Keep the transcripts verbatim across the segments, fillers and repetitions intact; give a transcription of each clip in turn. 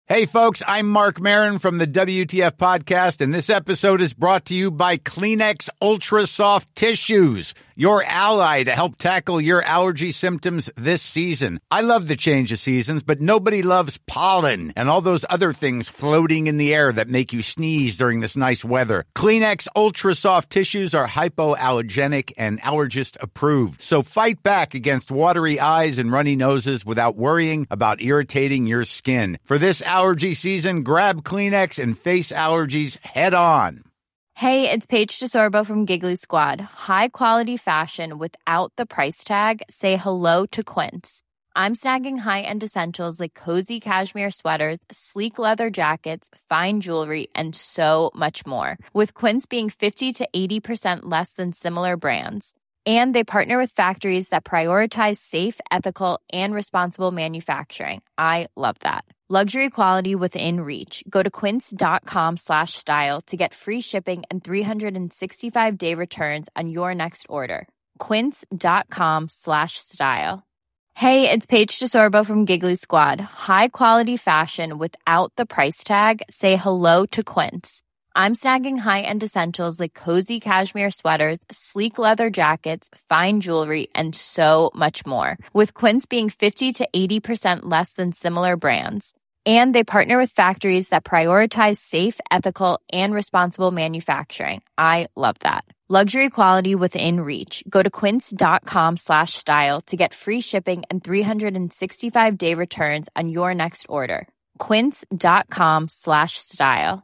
Hey, folks, I'm Mark Maron from the W T F Podcast, and this episode is brought to you by Kleenex Ultra Soft Tissues, your ally to help tackle your allergy symptoms this season. I love the change of seasons, but nobody loves pollen and all those other things floating in the air that make you sneeze during this nice weather. Kleenex Ultra Soft Tissues are hypoallergenic and allergist approved, so fight back against watery eyes and runny noses without worrying about irritating your skin. For this allergy season, grab Kleenex and face allergies head on. Hey, it's Paige DeSorbo from Giggly Squad. High quality fashion without the price tag. Say hello to Quince. I'm snagging high-end essentials like cozy cashmere sweaters, sleek leather jackets, fine jewelry, and so much more. With Quince being fifty to eighty percent less than similar brands. And they partner with factories that prioritize safe, ethical, and responsible manufacturing. I love that. Luxury quality within reach. Go to quince.com slash style to get free shipping and three sixty-five day returns on your next order. Quince.com slash style. Hey, it's Paige DeSorbo from Giggly Squad. High quality fashion without the price tag. Say hello to Quince. I'm snagging high-end essentials like cozy cashmere sweaters, sleek leather jackets, fine jewelry, and so much more. With Quince being fifty to eighty percent less than similar brands. And they partner with factories that prioritize safe, ethical, and responsible manufacturing. I love that. Luxury quality within reach. Go to quince.com slash style to get free shipping and three sixty-five day returns on your next order. Quince.com slash style.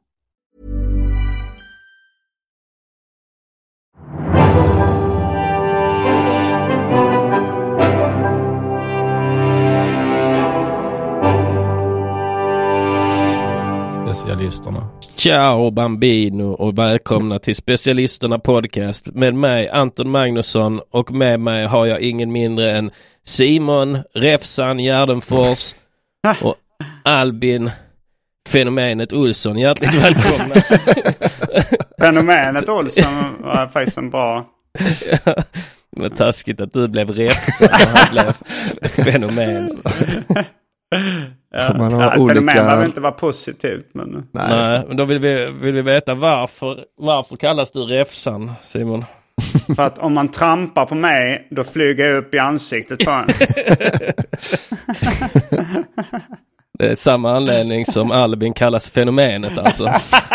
Specialisterna. Ciao Bambino och välkomna till Specialisterna podcast med mig Anton Magnusson, och med mig har jag ingen mindre än Simon Räfsan Gärdenfors och Albin Fenomenet Olsson. Hjärtligt välkomna. Fenomenet Olsson var faktiskt en bra... Ja, det var taskigt att du blev Räfsan och han blev Fenomen. Ja, man har ja, olika... Fenomen behöver inte vara positivt, men... Nej, Nej men då vill vi, vill vi veta varför, varför kallas du Räfsan, Simon? För att om man trampar på mig, då flyger jag upp i ansiktet på en. Det är samma anledning som Albin kallas Fenomenet, alltså.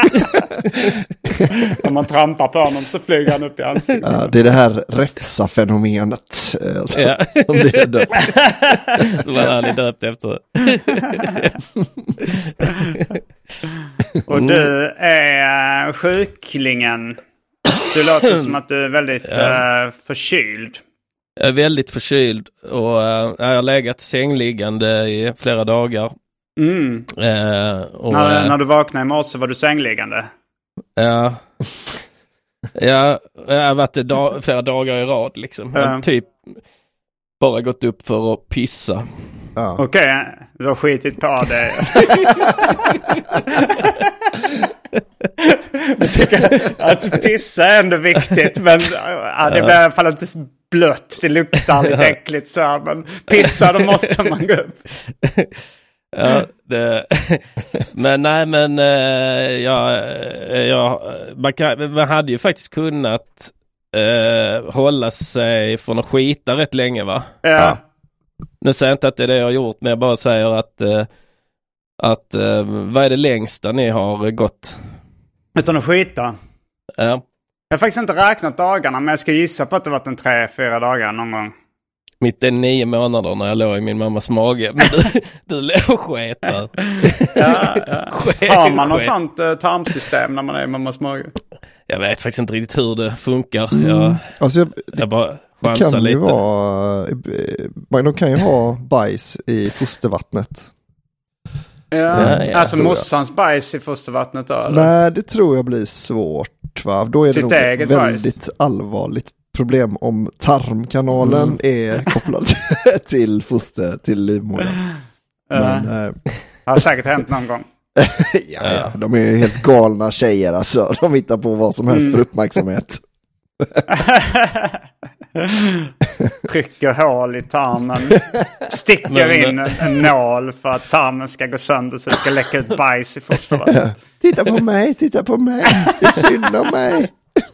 Om man trampar på honom så flyger han upp i ansiktet. Ja, det är det här Räfsa-fenomenet. Alltså, ja. Som det är döpt. Som han är döpt efter. Och du är sjuklingen. Du låter som att du är väldigt ja. uh, förkyld. Jag är väldigt förkyld och uh, jag har legat sängliggande i flera dagar. Mm. Uh, och, när, uh, när du vaknade i morse var du sängliggande? Ja. Ja, jag har varit dag, flera dagar i rad liksom. Jag har uh. typ bara gått upp för att pissa. Ja. Okej, okay, du har skitit på det. Jag tycker att pissa är ändå viktigt, men ja, det blir i alla fall inte blött. Det luktar lite äckligt så, men pissa, då måste man gå upp. Ja, det, men nej, men ja, ja, man, kan, man hade ju faktiskt kunnat eh, hålla sig från att skita rätt länge, va? Ja. Nu säger jag inte att det är det jag har gjort, men jag bara säger att eh, att eh, vad är det längsta ni har gått? Utan att skita? Ja. Jag har faktiskt inte räknat dagarna, men jag ska gissa på att det varit en tre, fyra dagar någon gång. Mitt är nio månader när jag låg i min mammas mage. Men du, du låg och sket där. Ja, ja. Sket, har man något sånt uh, tarmsystem när man är i mammas mage? Jag vet faktiskt inte riktigt hur det funkar. Mm. Jag, alltså jag, jag bara chansar chansar lite. Vara, de kan ju ha bajs i fostervattnet. Ja, ja, ja, alltså mossans bajs i fostervattnet då? Eller? Nej, det tror jag blir svårt, va? Då är det nog väldigt bajs. Allvarligt problem om tarmkanalen mm. är kopplad till foster, till livmodern. Men, uh, äh, det har säkert hänt någon gång. ja, ja, de är helt galna tjejer, alltså. De hittar på vad som helst mm. för uppmärksamhet. trycker hål i tarmen. Sticker men, in en, en nål för att tarmen ska gå sönder så det ska läcka ut bajs i fostervattnet. Titta på mig, titta på mig. Det är synd om mig.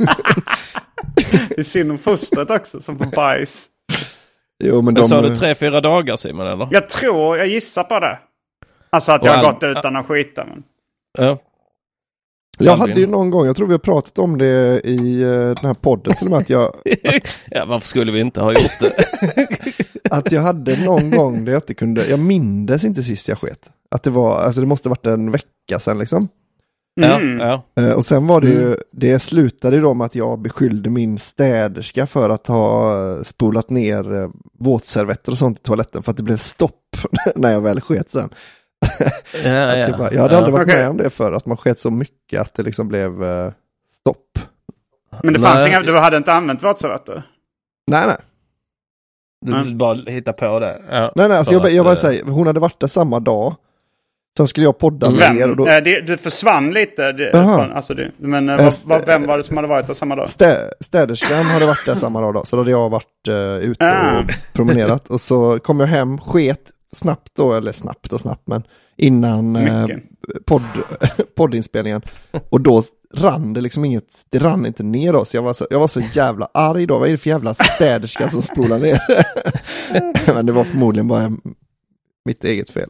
Det är synd om fostret också som får bajs. Jo, men de... Sa du tre, fyra dagar, Simon, eller? Jag tror, jag gissar på det. Alltså att jag har all... gått utan att skita. Men... Ja. Jag hade ju någon gång, jag tror vi har pratat om det i uh, den här podden till och med att jag... Att, ja, varför skulle vi inte ha gjort det? Att jag hade någon gång där jag inte kunde, jag mindes inte sist jag sket. Att det var, alltså det måste varit en vecka sedan liksom. Mm. Ja, ja. Uh, och sen var det ju, mm. det slutade ju då med att jag beskyllde min städerska för att ha spolat ner uh, våtservetter och sånt i toaletten för att det blev stopp när jag väl sket sen. Ja, ja. Bara, jag hade ja. aldrig varit okay. med om det för att man sket så mycket att det liksom blev uh, stopp. Men det fanns inga, du hade inte använt våtservetter? Nej, nej. Du mm. bara hitta på det. Ja, nej, nej, alltså jag, att, jag bara säger, hon hade varit där samma dag. Sen skulle jag podda med vem? er. Och då... äh, det, du försvann lite. Det, från, alltså det, men äh, st- vad, vem var det som hade varit där samma dag? Stä, städerskan hade varit där samma dag. Då, så då hade jag varit uh, ute ah. och promenerat. Och så kom jag hem, sket snabbt då, eller snabbt och snabbt, men innan uh, podd, poddinspelningen. Och då rann det liksom inget, det rann inte ner då. Så jag var så, jag var så jävla arg då. Vad är det för jävla städerska som spolar ner? Men det var förmodligen bara mitt eget fel.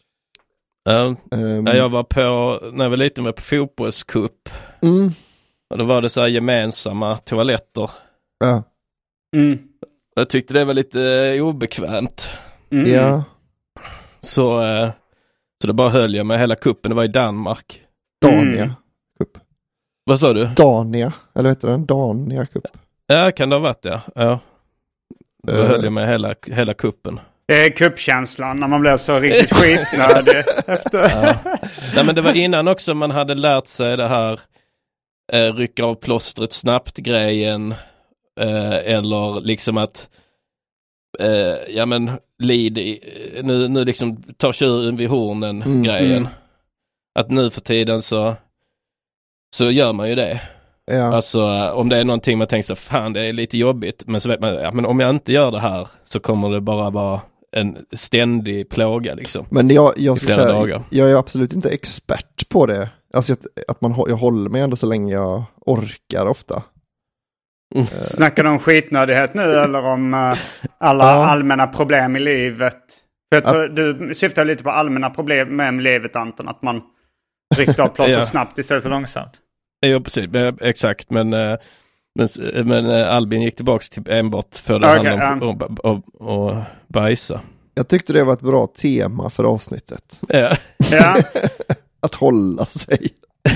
Uh, um, jag var på, när jag var lite med på fotbollscup. Mm. Och då var det så här gemensamma toaletter. Ja. Mm. Jag tyckte det var lite uh, obekvämt. Mm. Ja. Så, uh, så då bara höll jag med hela kuppen. Det var i Danmark. Dania mm. Cup. Vad sa du? Dania, eller heter den? Dania Cup. Ja, kan det ha varit det? Ja. Då uh. höll jag med hela, hela kuppen. Det är kuppkänslan när man blir så riktigt skitnödig efter. Ja. Nej, men det var innan också man hade lärt sig det här eh, rycka av plåstret snabbt grejen eh, eller liksom att eh, ja men lid i, nu, nu liksom tar tjuren vid hornen mm, grejen. Mm. Att nu för tiden så så gör man ju det. Ja. Alltså om det är någonting man tänker så fan det är lite jobbigt men så vet man ja, men om jag inte gör det här så kommer det bara vara en ständig plåga liksom. Men jag, jag, ska säga, dagar. jag är absolut inte expert på det. Alltså att, att man, jag håller mig ändå så länge jag orkar ofta. Mm. Snackar du om skitnödighet nu eller om uh, alla ja. allmänna problem i livet? För jag tror, du syftar lite på allmänna problem med livet, Anton, att man ryckte av plåster ja. snabbt istället för långsamt. Ja, precis. Exakt, men, men, men Albin gick tillbaka till enbart för det okay, handlar om um. och, och, och bajsa. Jag tyckte det var ett bra tema för avsnittet. Ja. ja. Att hålla sig.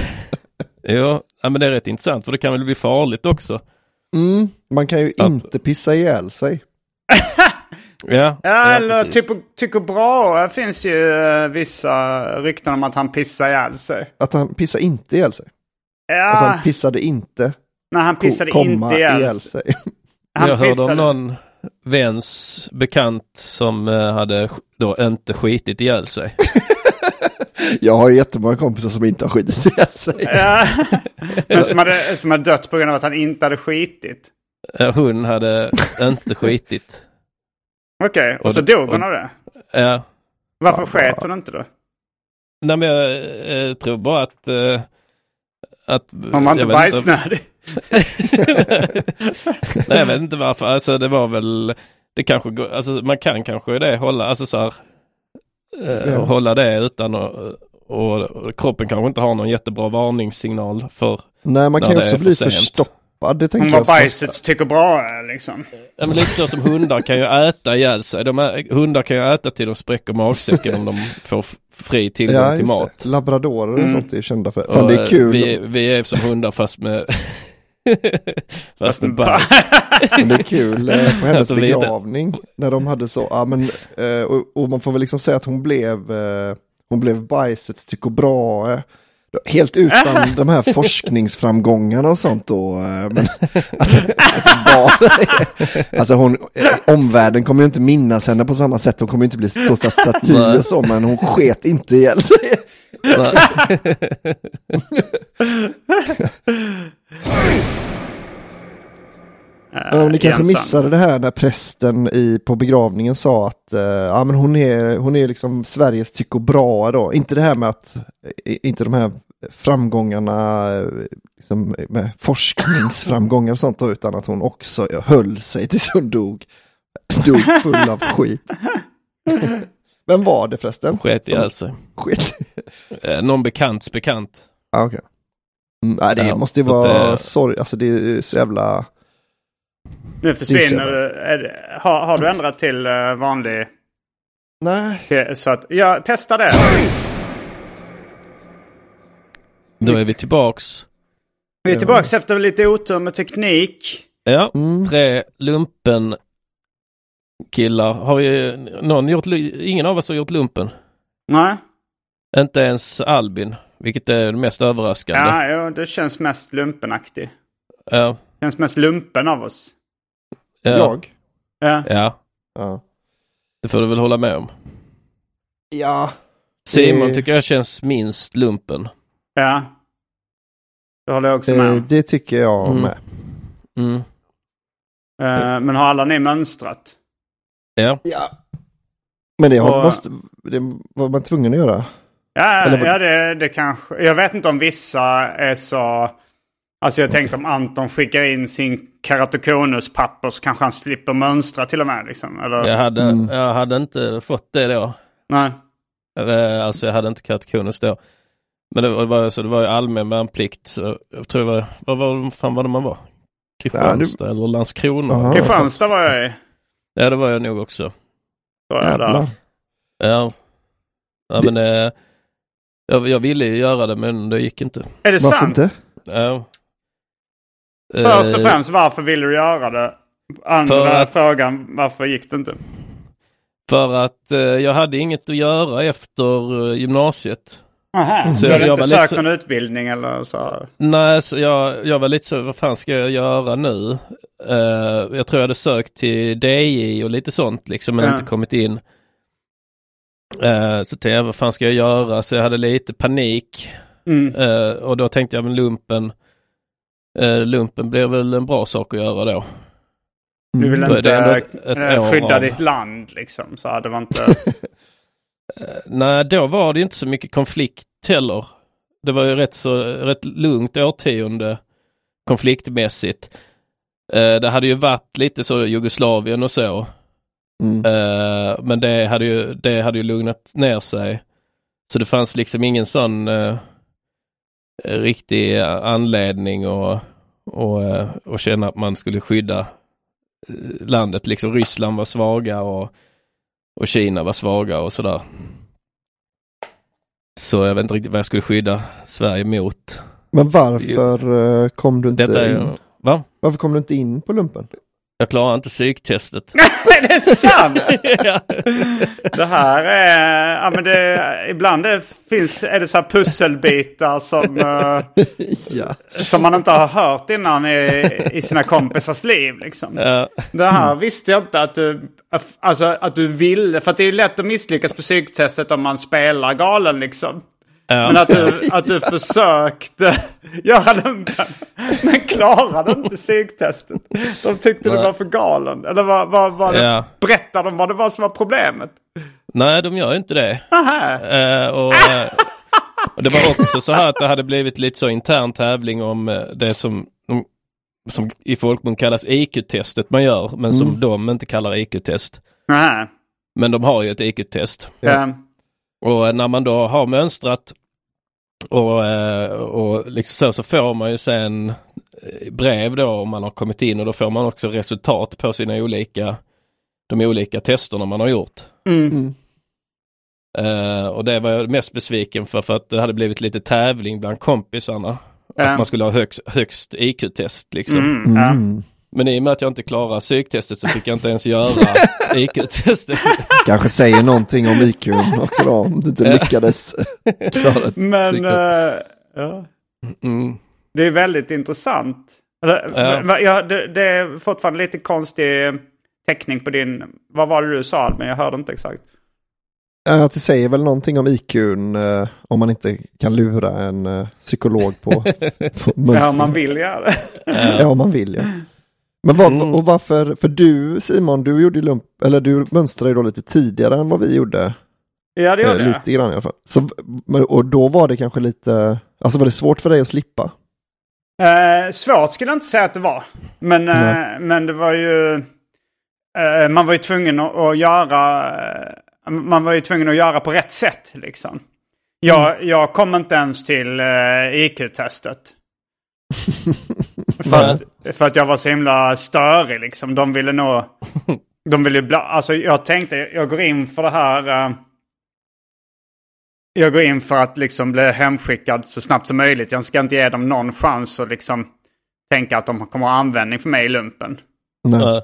Ja, men det är rätt intressant för det kan väl bli farligt också. Mm, man kan ju att... inte pissa ihjäl sig. ja, ja, ja, eller typ, tycker bra. Det finns ju uh, vissa rykten om att han pissar ihjäl sig. Att han pissar inte ihjäl sig? Ja. Alltså han pissade inte. Nej, han pissade ko- inte ihjäl, ihjäl sig. Han jag pissade... hörde om någon väns bekant som uh, hade då inte skitit ihjäl sig. Jag har ju jättemånga kompisar som inte har skitit ihjäl sig. Ja. Men som hade, som hade dött på grund av att han inte hade skitit. Hon hade inte skitit. Okej, okay, och, och så dog hon av det? Ja. Varför sket hon inte då? Nej, men jag eh, tror bara att... Eh, att hon var inte bajsnödig. Nej, jag vet inte varför. Alltså det var väl... Det kanske går, alltså man kan kanske det hålla... Alltså så här... Eh, ja. Hålla det utan att... Och, och kroppen kanske inte har någon jättebra varningssignal för... Nej, man kan ju också bli förstoppad. Det om vad bajset ska... tycker bra liksom. Ja, men lite så som hundar kan ju äta ihjäl sig. De är, hundar kan ju äta till de spräcker magsäcken om de får fri tillgång ja, till mat. Det. Labradorer och mm. sånt är kända för. Och, det är kul. Vi, vi är som hundar fast med fast med bajs. Men det är kul på hennes alltså, begravning inte... när de hade så ja, men, och, och man får väl liksom säga att hon blev hon blev bajsets tycker bra helt utan de här forskningsframgångarna och sånt då. Men att, att bara, alltså hon, omvärlden kommer ju inte minnas henne på samma sätt. Hon kommer ju inte bli stå staty och så, men hon sket inte ihjäl sig. Ja, ni kanske missade det här när prästen i, på begravningen sa att uh, ja, men hon är, hon är liksom Sveriges Tycho Brahe då. Inte det här med att, inte de här framgångarna liksom med forskningsframgångar och sånt då, utan att hon också höll sig tills hon dog. Dog full av skit. Vem var det förresten? Sket i alltså. Skit. Någon bekants bekant. Ah, okej. Okay. Mm, nej, det ja, måste ju vara det... sorg. Alltså det är så jävla... Nu försvinner det. Har, har du ändrat till uh, vanlig? Nej. Så att, jag testar det. Då är vi tillbaks. Vi är tillbaks ja. Efter lite otur med teknik. Ja, mm. Tre lumpen killar. Har vi någon gjort, ingen av oss har gjort lumpen? Nej. Inte ens Albin, vilket är det mest överraskande. Ja, ja det känns mest lumpenaktig. Ja. Känns mest lumpen av oss. Ja. Jag? Ja. Ja. Ja. Det får du väl hålla med om. Ja. Simon tycker jag känns minst lumpen. Ja. Det håller jag också med om. Det tycker jag mm. med. Mm. Uh, men har alla ni mönstrat? Ja. Ja. Men det, har, och, måste, det var man tvungen att göra. Ja, Eller, ja det, det kanske... Jag vet inte om vissa är så... Alltså jag tänkte om Anton skickar in sin keratokonus-papper så kanske han slipper mönstra till och med. Liksom, eller? Jag, hade, mm. jag hade inte fått det då. Nej. Alltså jag hade inte keratokonus då. Men det var, så det var ju allmän värnplikt. Så jag tror det var... Vad var, fan var det man var? Kristianstad ja, du... eller Landskrona? Aha. Kristianstad var jag i. Ja, det var jag nog också. Då är jag där. Ja. Ja, men eh, jag, jag ville ju göra det, men det gick inte. Är det varför sant? Inte? Ja. Först och främst, varför ville du göra det? Andra att, frågan, varför gick det inte? För att eh, jag hade inget att göra efter eh, gymnasiet. Aha, så jag, jag inte sökt någon utbildning eller så? Nej, så jag, jag var lite så, vad fan ska jag göra nu? Uh, jag tror jag hade sökt till D I och lite sånt liksom, men ja. inte kommit in. Uh, så tänkte jag, vad fan ska jag göra? Så jag hade lite panik. Mm. Uh, och då tänkte jag, men lumpen, uh, lumpen blir väl en bra sak att göra då. Du vill inte ett, ett skydda av... ditt land liksom, så det var inte... uh, nej, då var det inte så mycket konflikt heller. Det var ju rätt så rätt lugnt årtionde konfliktmässigt. Uh, det hade ju varit lite så Jugoslavien och så. Mm. Uh, men det hade ju det hade ju lugnat ner sig. Så det fanns liksom ingen sån uh, riktig anledning och och uh, och känna att man skulle skydda uh, landet. Liksom Ryssland var svaga och och Kina var svaga och sådär. Så jag vet inte riktigt vad jag skulle skydda Sverige mot. Men varför uh, kom du inte Detta är, in? Va? Varför kom du inte in på lumpen? Jag klarar inte psyktestet. Är det sant? Ja. Det här är... Ja, men det, ibland det finns, är det så här pusselbitar som, uh, ja. som man inte har hört innan i, i sina kompisars liv. Liksom. Ja. Det här visste jag inte att du... Alltså att du ville... För att det är lätt att misslyckas på psyktestet om man spelar galen liksom. Ja. Men att du, att du försökte göra lumpen men klarade inte psyktestet. De tyckte Nej. Du var för galen. Eller vad, vad, vad det, ja. Berättar de vad det var som var problemet? Nej, de gör inte det. uh, och, uh, och det var också så här att det hade blivit lite så intern tävling om uh, det som, um, som i folkmun kallas I Q-testet man gör, men som mm. de inte kallar I Q-test. uh. Men de har ju ett I Q-test. Ja. Och när man då har mönstrat och, och liksom så, så får man ju sen brev då om man har kommit in, och då får man också resultat på sina olika de olika testerna man har gjort. Mm. Mm. Uh, och det var jag mest besviken för, för att det hade blivit lite tävling bland kompisarna. Ja. Att man skulle ha högst, högst I Q-test liksom. Mm. Ja. Mm. Men i och med att jag inte klarar psyktestet så fick jag inte ens göra I Q-testet. Kanske säger någonting om I Q också då, om du inte lyckades klara ett Men uh, ja. Mm. Det är väldigt intressant. Ja. Ja, det, det är fortfarande lite konstig teckning på din... Vad var det du sa, men jag hörde inte exakt. Att det säger väl någonting om I Q uh, om man inte kan lura en uh, psykolog på, på mönstring. Ja, om man vill göra det. Ja, om man vill, ja. Men var, mm. och varför, för du Simon, du gjorde ju lump, eller du mönstrade ju då lite tidigare än vad vi gjorde. Ja, det gjorde eh, Lite grann i alla fall. Så, och då var det kanske lite, alltså var det svårt för dig att slippa? Eh, svårt skulle jag inte säga att det var. Men, eh, men det var ju, eh, man var ju tvungen att, att göra, eh, man var ju tvungen att göra på rätt sätt liksom. Jag, mm. jag kom inte ens till eh, I Q-testet. för, att, för att jag var så himla störig liksom. De ville nog, de ville bla, alltså jag tänkte, jag går in för det här, eh, jag går in för att liksom bli hemskickad så snabbt som möjligt. Jag ska inte ge dem någon chans att liksom tänka att de kommer att ha användning för mig i lumpen. Nej.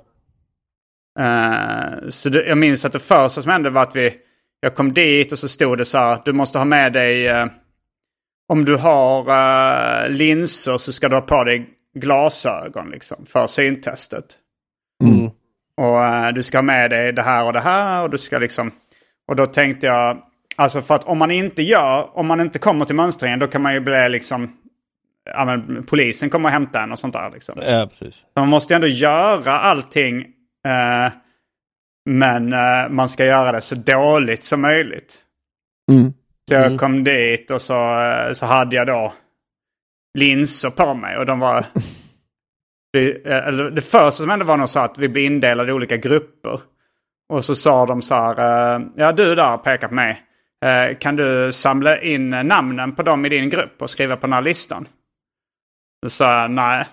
Uh, så det, jag minns att det första som hände var att vi, jag kom dit och så stod det så här, du måste ha med dig, uh, om du har uh, linser så ska du ha på dig glasögon liksom, för syntestet. Mm. Och uh, du ska ha med dig det här och det här och du ska liksom, och då tänkte jag, alltså för att om man inte gör, om man inte kommer till mönstringen, då kan man ju bli liksom, ja men polisen kommer att hämta en och sånt där liksom. Ja, precis. Så man måste ju ändå göra allting, eh, men eh, man ska göra det så dåligt som möjligt. Mm. Så jag Mm. kom dit och så, så hade jag då linser på mig och de var, det, eller det första som hände var nog så att vi blev indelade i olika grupper. Och så sa de så här, ja du där pekar på mig. Kan du samla in namnen på dem i din grupp och skriva på den här listan? Så sa jag, nej.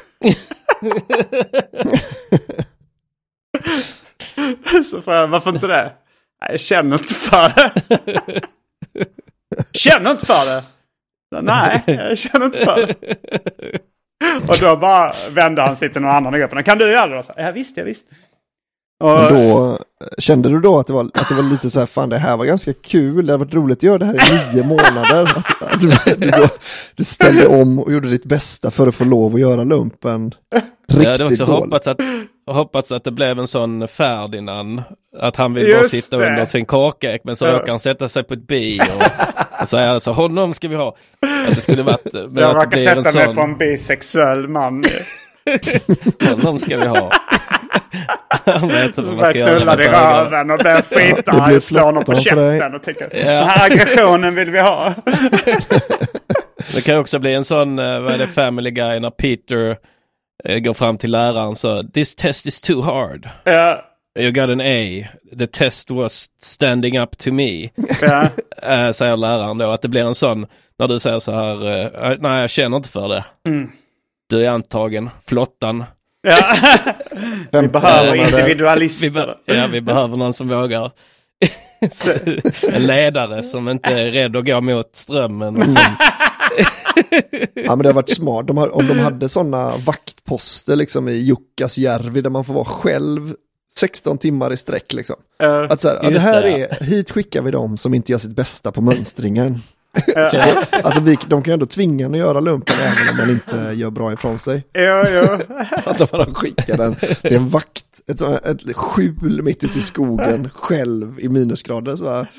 Så sa jag, varför inte det? Nej, jag känner inte för det. Känner inte för det? Nej, jag känner inte för det. Och då bara vände han sig till någon annan i gruppen. Kan du göra det? Så, ja visst, ja visst. Och då, kände du då att det, var, att det var lite så här, fan det här var ganska kul, det har varit roligt att göra det här i nio månader. Att, att du, du, då, du ställde om och gjorde ditt bästa för att få lov att göra lumpen riktigt jag hade också dåligt. hoppats att, hoppats att det blev en sån Ferdinand, att han vill Just bara sitta det. under sin kåkek, men så Ja. råkar han sätta sig på ett bi och, och säga alltså, honom ska vi ha. Att det skulle varit, men jag att råkar det blir sätta en mig sån, på en bisexuell man. honom ska vi ha. Han vet inte Så vad man börjar ska göra knulla med i bögar. röven och börjar skita Det blir och slå honom på flottan för dig. käften och tycker, den här aggressionen vill vi ha. Det kan också bli en sån, uh, vad är det, Family Guy när Peter uh, går fram till läraren så, this test is too hard. Ja. You got an A. The test was standing up to me. Ja. Uh, säger läraren då. Att det blir en sån, när du säger så här, uh, nej jag känner inte för det. Mm. Du är antagen, flottan. Ja. Vi behöver Uh, individualister. Vi, be- ja, vi behöver någon som vågar. En ledare som inte är rädd att gå mot strömmen. Och som... Ja, men det har varit smart. De har, om de hade sådana vaktposter liksom i Jukkasjärvi där man får vara själv sexton timmar i sträck liksom. Uh, Att så här, ja, det just här det, är, hit skickar vi dem som inte gör sitt bästa på mönstringen. uh, Så, alltså vi, de kan ju ändå tvinga en att göra lumpen även om man inte gör bra ifrån sig. jo, jo. Att de bara skickar den. Det är en vakt, ett, sånt- ett skjul mitt ute i skogen, själv i minusgrader. Så här.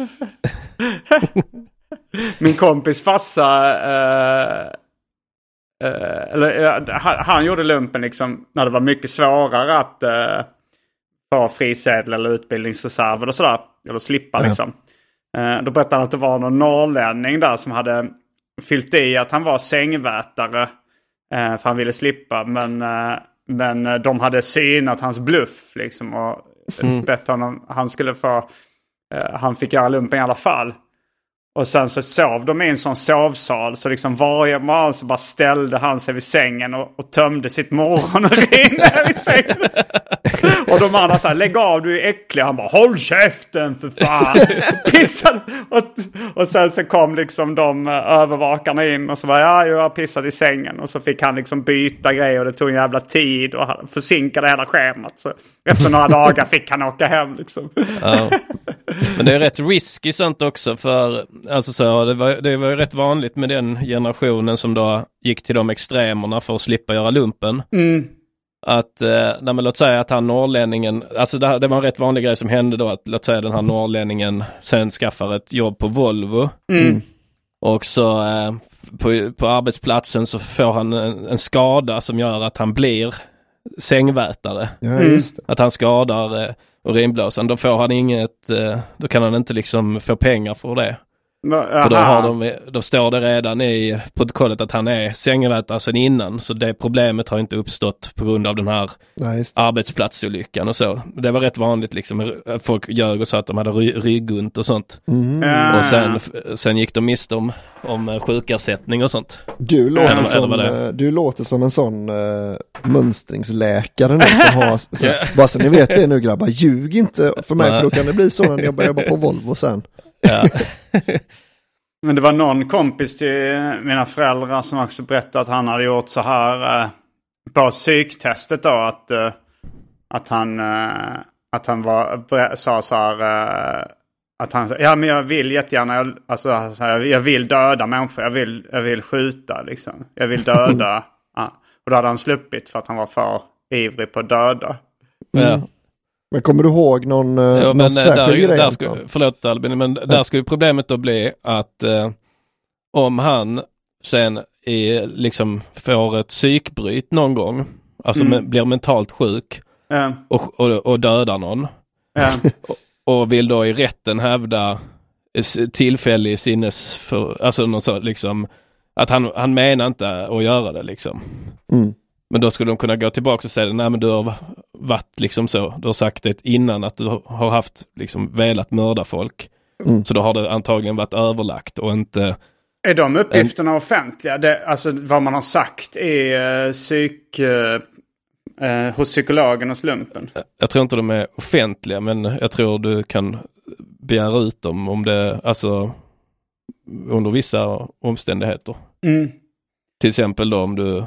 Min kompis farsa, uh, uh, eller, uh, han, han gjorde lumpen liksom när det var mycket svårare att uh, få frisedel eller utbildningsreserver och sådär. Eller slippa Ja. liksom. Uh, då berättade han att det var någon norrlänning där som hade fyllt i att han var sängvätare. Uh, för han ville slippa. Men, uh, men uh, de hade synat hans bluff liksom. Och mm. bett honom, han skulle få, uh, han fick göra lumpen i alla fall. Och sen så sov de i en sån sovsal. Så liksom varje morgon så bara ställde han sig vid sängen och, och tömde sitt morgon och rinner i sängen. Och de andra sa, lägg av, du är äcklig. Han bara, håll käften för fan. Pissade. Och, och sen så kom liksom de övervakarna in och så var ja, jag har pissat i sängen. Och så fick han liksom byta grejer och det tog en jävla tid. Och han försinkade hela schemat. Så efter några dagar fick han åka hem liksom. Ja. Men det är rätt risky sånt också för, alltså så, det var, det var ju rätt vanligt med den generationen som då gick till de extremerna för att slippa göra lumpen. Mm. Att, eh, när man låt säga att han norrlänningen, alltså det, det var en rätt vanlig grej som hände då, att låt säga den här norrlänningen sen skaffar ett jobb på Volvo. Mm. Och så eh, på, på arbetsplatsen så får han en, en skada som gör att han blir sängvätare. Ja, just det. Att han skadar eh, urinblåsan. Då får han inget, eh, då kan han inte liksom få pengar för det. Aha. För då, har de, då står det redan i protokollet att han är sängvätare sedan innan. Så det problemet har inte uppstått på grund av den här Nej, arbetsplatsolyckan och så. Det var rätt vanligt liksom. Folk ljög och sa att de hade ry- ryggont och sånt. Mm. Ja. Och sen, sen gick de miste om, om sjukersättning och sånt. Du låter, eller, som, eller du låter som en sån uh, mönstringsläkare nu som har, så, yeah. Bara så ni vet det nu grabbar, ljug inte för mig för då kan det bli så när jag börjar jobba på Volvo sen. Ja. Men det var någon kompis till mina föräldrar som också berättade att han hade gjort så här eh, på psyktestet då att, eh, att han eh, att han var, sa så här eh, att han ja men jag vill jättegärna jag, alltså så här, jag vill döda människor, jag vill jag vill skjuta liksom. Jag vill döda. Ja. Och då hade han sluppit för att han var för ivrig på att döda. Mm. Ja. Men kommer du ihåg någon, ja, någon men särskild där, grej? Där skulle, förlåt Albin, men ja. Där skulle problemet då bli att eh, om han sen är, liksom får ett psykbryt någon gång, alltså mm. med, blir mentalt sjuk ja. och, och, och dödar någon ja. och, och vill då i rätten hävda tillfällig sinnes för, alltså någon så, liksom att han, han menar inte att göra det liksom. Mm. Men då skulle de kunna gå tillbaka och säga nej men du har varit liksom så, du har sagt det innan att du har haft liksom velat mörda folk. Mm. Så då har det antagligen varit överlagt och inte... Är de uppgifterna en... offentliga? Det, alltså vad man har sagt i uh, psyk, uh, uh, hos psykologen och slumpen? Jag tror inte de är offentliga, men jag tror du kan begära ut dem om det, alltså under vissa omständigheter. Mm. Till exempel då om du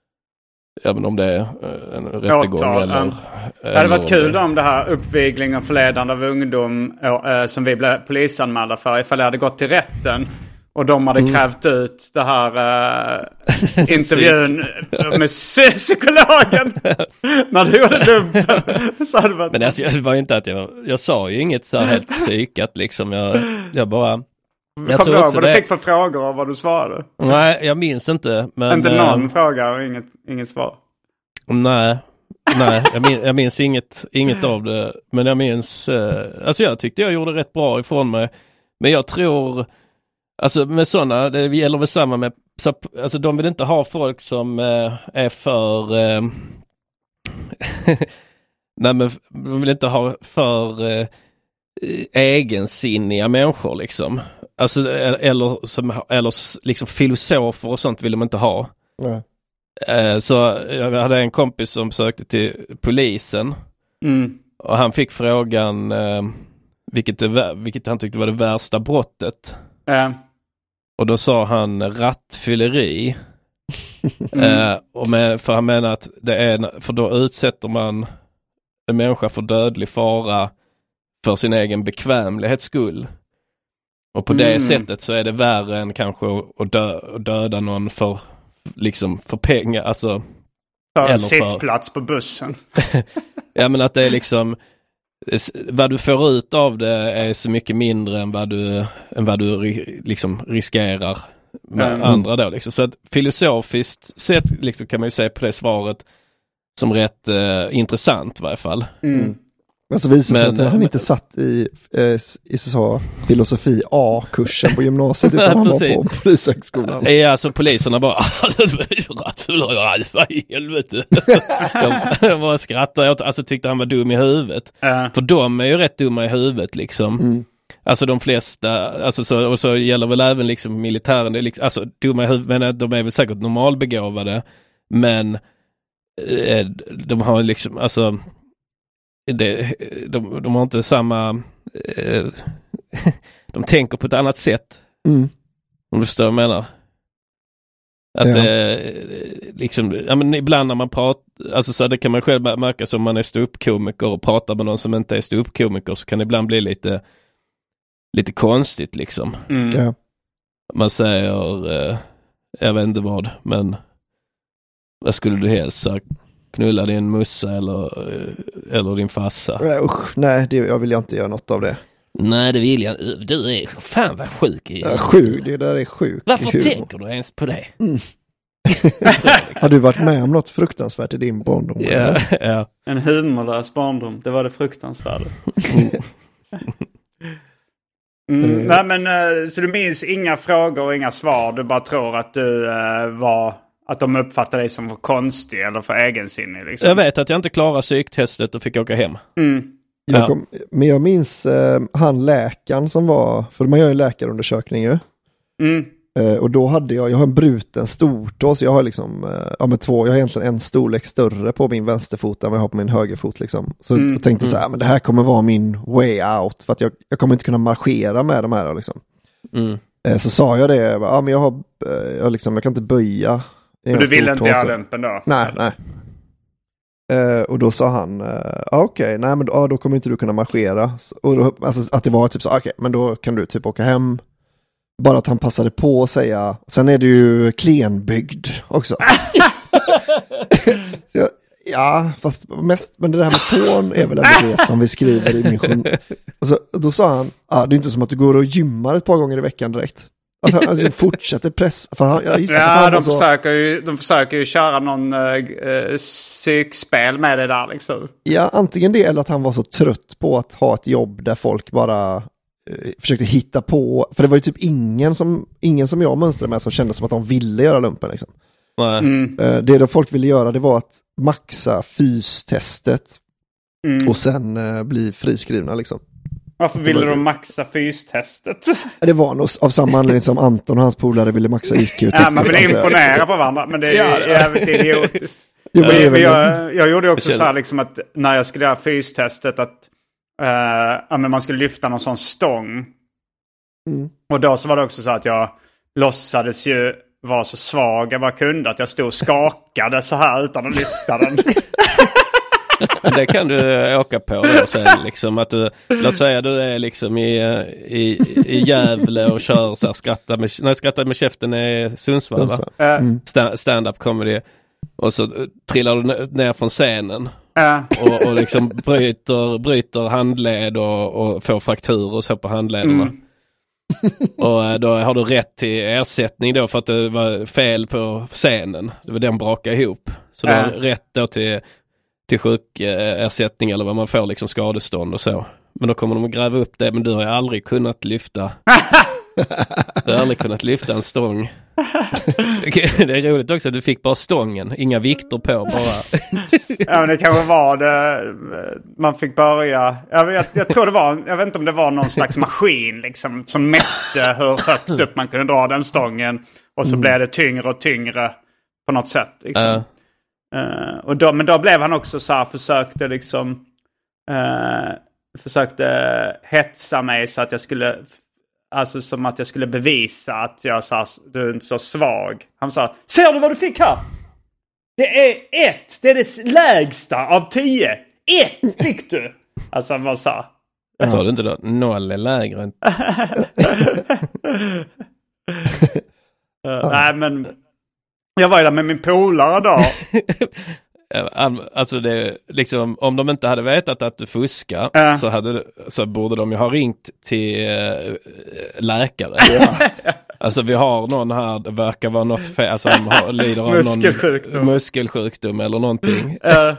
även om det är en rättegång Åtal, eller... Um, det hade varit kul det... om det här uppvigling och förledande av ungdom och, äh, som vi blev polisanmälda för ifall det hade gått till rätten och de hade mm. krävt ut det här äh, intervjun med psykologen när du gjorde lumpen. Så hade varit... Men alltså, det var inte att jag... Jag sa ju inget så helt psykat liksom. Jag, jag bara... Jag Kom tror du också vad det... du fick för frågor och vad du svarade? Nej, jag minns inte. Men, inte någon äh... fråga och inget, inget svar? Nej, nej jag, minns, jag minns inget, inget av det. Men jag minns... Äh... Alltså jag tyckte jag gjorde rätt bra ifrån mig. Men jag tror... Alltså med sådana, det gäller väl samma med... Så, alltså de vill inte ha folk som äh, är för... Äh... nej men de vill inte ha för... Äh... egensinniga människor liksom. Alltså, eller, som, eller liksom filosofer och sånt vill de inte ha. Nej. Eh, så jag hade en kompis som sökte till polisen. Mm. Och han fick frågan eh, vilket, det, vilket han tyckte var det värsta brottet. Äh. Och då sa han rattfylleri. mm. eh, och med, för han menar att det är, för då utsätter man en människa för dödlig fara för sin egen bekvämlighets skull. Och på mm. det sättet så är det värre än kanske att, dö, att döda någon för liksom för pengar. Alltså, för en sittplats på bussen. Ja, men att det är liksom vad du får ut av det är så mycket mindre än vad du, än vad du liksom riskerar med mm. andra då. Liksom. Så att filosofiskt sett liksom, kan man ju säga på det svaret som rätt eh, intressant i varje fall. Mm. Men så visar sig att han inte satt i, eh, i så Filosofi A-kursen på gymnasiet utan han var på polishögskolan. Ja, alltså poliserna bara vad i helvete. de, de bara skrattade. Jag alltså, tyckte han var dum i huvudet. Uh. För de är ju rätt dumma i huvudet liksom. Mm. Alltså de flesta, alltså så, och så gäller väl även liksom militären, det är liksom, alltså dumma i huvudet, men de är väl säkert normalbegåvade, men eh, de har liksom, alltså Det, de, de har inte samma eh, de tänker på ett annat sätt. Mm. Om du förstår vad jag menar. Att ja. eh, liksom, ja, men ibland när man pratar, alltså så det kan man själv märka som man är ståuppkomiker och pratar med någon som inte är ståuppkomiker, så kan det ibland bli lite lite konstigt liksom. Mm. Ja. Man säger eh, jag vet inte vad, men vad skulle du helst sagt? Knulla din mussa eller, eller din farsa. Nej, usch, nej det, jag vill inte göra något av det. Nej, det vill jag. Du är fan vad sjuk i. Ja, sjuk, det där är sjukt. Varför tänker du ens på det? Mm. Har du varit med om något fruktansvärt i din barndom? Ja, ja. En humorlös barndom, det var det fruktansvärda. Mm, mm. Nej, men så du minns inga frågor och inga svar, du bara tror att du uh, var, att de uppfattade dig som för konstig eller för egensinnig liksom. Jag vet att jag inte klarade psyktestet och fick åka hem. Mm. Jag kom, men jag minns uh, han läkaren som var, för man gör ju läkarundersökning ju. Mm. Uh, och då hade jag, jag har en bruten stortå, så jag har liksom, uh, ja men två, jag har egentligen en storlek större på min vänsterfot än vad jag har på min högerfot liksom. Så mm. jag tänkte så här, men det här kommer vara min way out, för att jag, jag kommer inte kunna marschera med de här liksom. Mm. Uh, så sa jag det, ja men jag har, uh, jag, liksom, jag kan inte böja. Men du ville inte göra lumpen då? Nej, nej. Uh, och då sa han, uh, okej, okay, nej men uh, då kommer inte du kunna marschera. Och då, alltså, att det var typ så, okej, okay, men då kan du typ åka hem. Bara att han passade på att säga, sen är det ju klenbyggd också. Så jag, ja, fast mest, men det där med tån är väl ändå det som vi skriver i mission. Och så, då sa han, ah, det är inte som att du går och gymmar ett par gånger i veckan direkt. Att han alltså, fortsätter press. För han, jag ja, han de, så... försöker ju, de försöker ju köra någon uh, psykspel med det där liksom. Ja, antingen det eller att han var så trött på att ha ett jobb där folk bara uh, försökte hitta på. För det var ju typ ingen som, ingen som jag mönstrade med som kände som att de ville göra lumpen liksom. Mm. Uh, det då folk ville göra, det var att maxa fystestet mm. och sen uh, bli friskrivna liksom. Varför ville de maxa fystestet? Det var nog av samma anledning som Anton och hans polare ville maxa I Q-testet. Ja, man vill imponera på varandra, men det är ja, jävligt idiotiskt. Jo, men jag, jag, jag gjorde också så här liksom att när jag skulle göra fystestet att uh, ja, men man skulle lyfta någon sån stång. Mm. Och då så var det också så att jag låtsades ju vara så svag jag bara kunde, att jag stod och skakade så här utan att lyfta den. Det kan du åka på då sen liksom, att du, låt säga du är liksom i, i, i Gävle och kör så här, skratta med, nej, skratta med käften är Sundsvall va? Mm. Sta, stand-up comedy och så trillar du ner från scenen äh. och, och liksom bryter, bryter handled och, och får frakturer och så på handlederna. Mm. Och då har du rätt till ersättning då för att det var fel på scenen. Det var den braka ihop. Så äh. du har rätt då till till sjukersättning eller vad man får liksom skadestånd och så. Men då kommer de att gräva upp det, men du har ju aldrig kunnat lyfta du har aldrig kunnat lyfta en stång. Det är roligt också att du fick bara stången, inga vikter på bara. Ja, men det kanske var det man fick börja, jag, vet, jag tror det var, jag vet inte om det var någon slags maskin liksom som mätte hur högt upp man kunde dra den stången och så mm. blev det tyngre och tyngre på något sätt liksom. Uh. Uh, och då, men då blev han också så här, försökte liksom uh, försökte hetsa mig så att jag skulle, alltså som att jag skulle bevisa att jag sa, du är inte så svag. Han sa, ser du vad du fick här? Det är ett, det är det lägsta av tio. Ett fick du. Alltså han var så här. Jag tror inte då, noll är lägre än... uh, nej men jag var ju där med min polare då. Alltså det liksom, om de inte hade vetat att du fuskar äh. så, hade, så borde de ju ha ringt till äh, läkare. Ja. Alltså vi har någon här, det verkar vara något fel, alltså han har, lider av muskelsjukdom. någon muskelsjukdom eller någonting. Äh.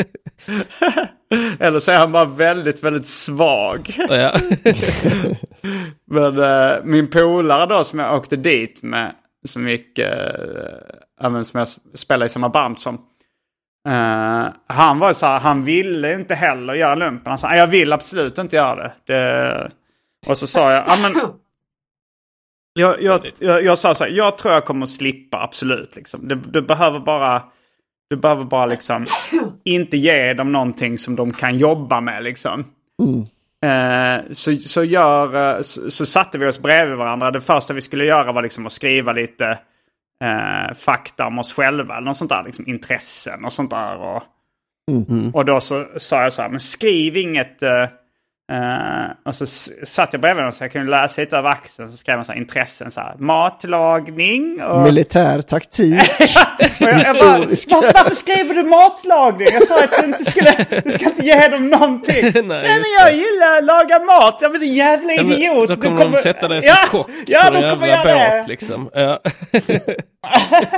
Eller så är han bara väldigt, väldigt svag. Ja. Men äh, min polare då som jag åkte dit med, som gick äh, som jag spelade i samma band som uh, han var så här, han ville inte heller göra lumpen. Han sa, jag vill absolut inte göra det, det... och så sa jag, ja men jag, jag, jag, jag sa så här, jag tror jag kommer att slippa absolut liksom. du, du behöver bara du behöver bara liksom inte ge dem någonting som de kan jobba med liksom. Mm. Uh, så, så, gör, så, så satte vi oss bredvid varandra. Det första vi skulle göra var liksom att skriva lite uh, fakta om oss själva eller något sånt där, liksom intressen och sånt där och, mm. och då så sa jag så här, men skriv inget uh, uh, och så s- satt jag bredvid honom så jag kunde läsa lite av axeln, så skrev man så här, intressen så här, matlagning och... militär taktik. jag, jag bara, var, varför skriver du matlagning? Jag sa att du inte skulle, du ska inte ge dem någonting. Nej, Nej men jag det. gillar att laga mat. Jag vill en jävla idiot. Ja, då kommer, kommer de sätta dig som ja, kock ja, på en jävla båt liksom. Ja.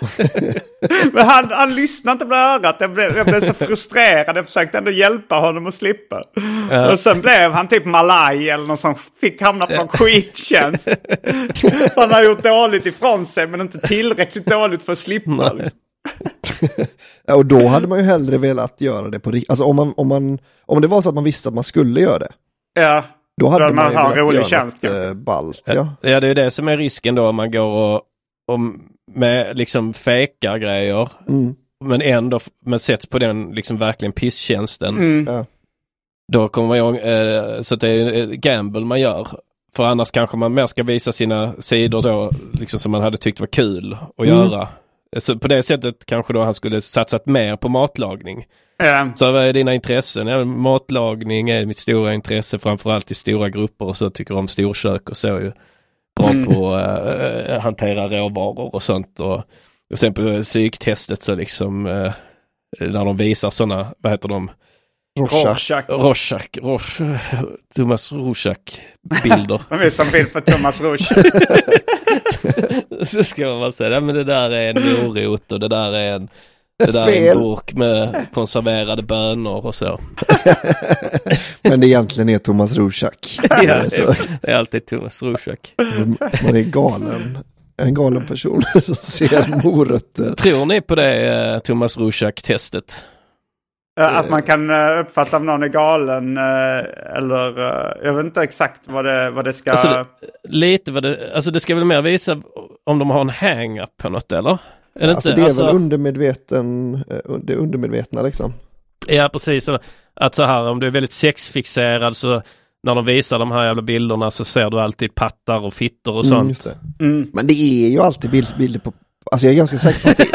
Men han, han lyssnade inte på örat. Jag blev, jag blev så frustrerad. Jag försökte ändå hjälpa honom att slippa. Ja. Och sen blev han typ malaj eller någon som fick hamna på någon skittjänst. Han har gjort dåligt ifrån sig men inte tillräckligt dåligt för att slippa. Liksom. Ja, och då hade man ju hellre velat göra det på riktigt. Alltså om, man, om, man, om det var så att man visste att man skulle göra det. Ja. Då hade man, man ju velat rolig göra tjänst, något äh, ballt. Ja. ja, det är det som är risken då om man går och, och med liksom fejkar grejer. Mm. Men ändå men sätts på den liksom verkligen pisstjänsten. Mm. Ja. Då kommer man ihåg, eh, så att det är gamble man gör. För annars kanske man mer ska visa sina sidor då liksom som man hade tyckt var kul att mm. göra. Så på det sättet kanske då han skulle satsat mer på matlagning. Mm. Så vad är dina intressen? Ja, matlagning är mitt stora intresse, framförallt i stora grupper, och så tycker jag om storkök och så är ju bra mm. på att äh, hantera råvaror och sånt. Och, och sen på psyktestet så liksom äh, när de visar sådana, vad heter de? Rorschach. Rorschach. Rorschach. Thomas Rorschach-bilder. De visar en bild på Thomas Rorschach. Så ska man bara säga, ja, men det där är en morot och det där är en det där är en burk med konserverade bönor och så. Men det egentligen är Thomas Rorschach. Ja, det är, det är alltid Thomas Rorschach. Man är galen. En galen person som ser morötter. Tror ni på det Thomas Rorschach-testet? Att man kan uppfatta om någon är galen eller jag vet inte exakt vad det, vad det ska... Alltså det, lite vad det... Alltså det ska väl mer visa om de har en hang-up på något, eller? Är det alltså inte? det är alltså, väl undermedveten, det undermedvetna liksom. Ja, precis. Att så här, om du är väldigt sexfixerad så när de visar de här jävla bilderna så ser du alltid pattar och fittor och sånt. Mm, just det. Mm. Men det är ju alltid bild, bilder på... Alltså jag är ganska säker på att det...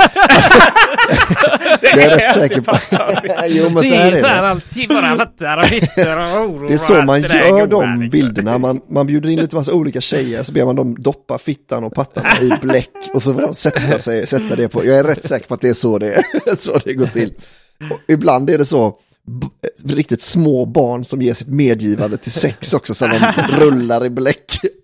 Jag är rätt säker på... Jo, men så här är det. Alltid bara pattar och fittor och oro. Det är så man gör de bilderna. Man, man bjuder in lite massa olika tjejer så ber man dem doppa fittan och pattarna i bläck och så får de sätta, sig, sätta det på. Jag är rätt säker på att det är så det, är, så det går till. Och ibland är det så b- riktigt små barn som ger sitt medgivande till sex också så de rullar i bläck.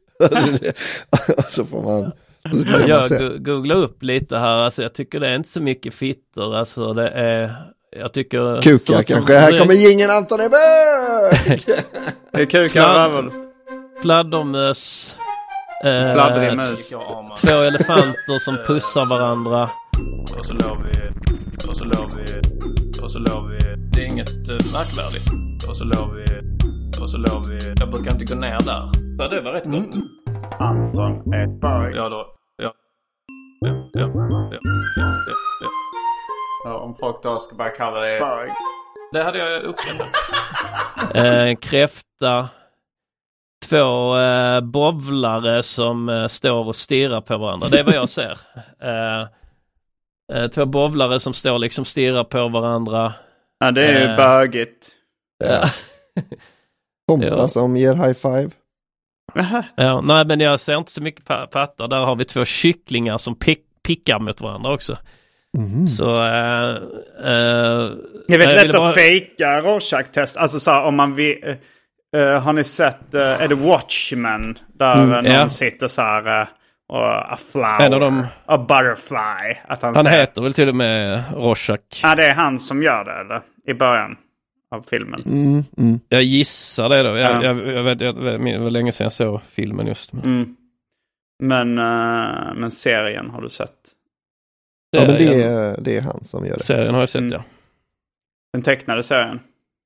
Och så får man... Jag googlar upp lite här, alltså jag tycker det är inte så mycket fitter, alltså det är, jag tycker... Kukar kanske, som... här kommer gingen Anton i bök! Det är kukar, väl? Fladdermöss. Eh, Fladdrig mös. Två elefanter som pussar varandra. Och så låg vi, och så låg vi, och så låg vi, det är inget uh, märkvärdigt. Och så låg vi, och så låg vi, jag brukar inte gå ner där. Ja, det var rätt gott. Mm. Anton är ett bög. Ja då, ja. Ja, ja, ja, ja, ja, ja. Ja, om folk då ska bara kalla det bög. Det hade jag uppskattat. eh, kräfta. Två eh, bovlare som eh, står och stirrar på varandra. Det är vad jag ser. Eh, eh, två bovlare som står liksom stirrar på varandra. Ja, det är ju eh, bögigt. Ja. Tomta ja. Som ger high five. Ja, nej, men jag ser inte så mycket pattar. Där har vi två kycklingar som pick, pickar mot varandra också. Mm. Så äh, äh, jag vet lätt bara... att fejka Rorschach-test. Alltså så här, om man vill, uh, har ni sett uh, är det Watchmen där mm, någon ja. sitter så här uh, och a flower, en av dem, a butterfly att han, han säger, heter väl till och med Rorschach. Ja, det är han som gör det eller i början av filmen. Mm, mm. Jag gissar det då. Jag, ja. jag, jag, vet, jag vet, det var länge sedan jag såg filmen just. Men, mm. men, uh, men serien har du sett? Det, ja, men det är, det är han som gör det. Serien har jag sett, mm. ja. Den tecknade serien?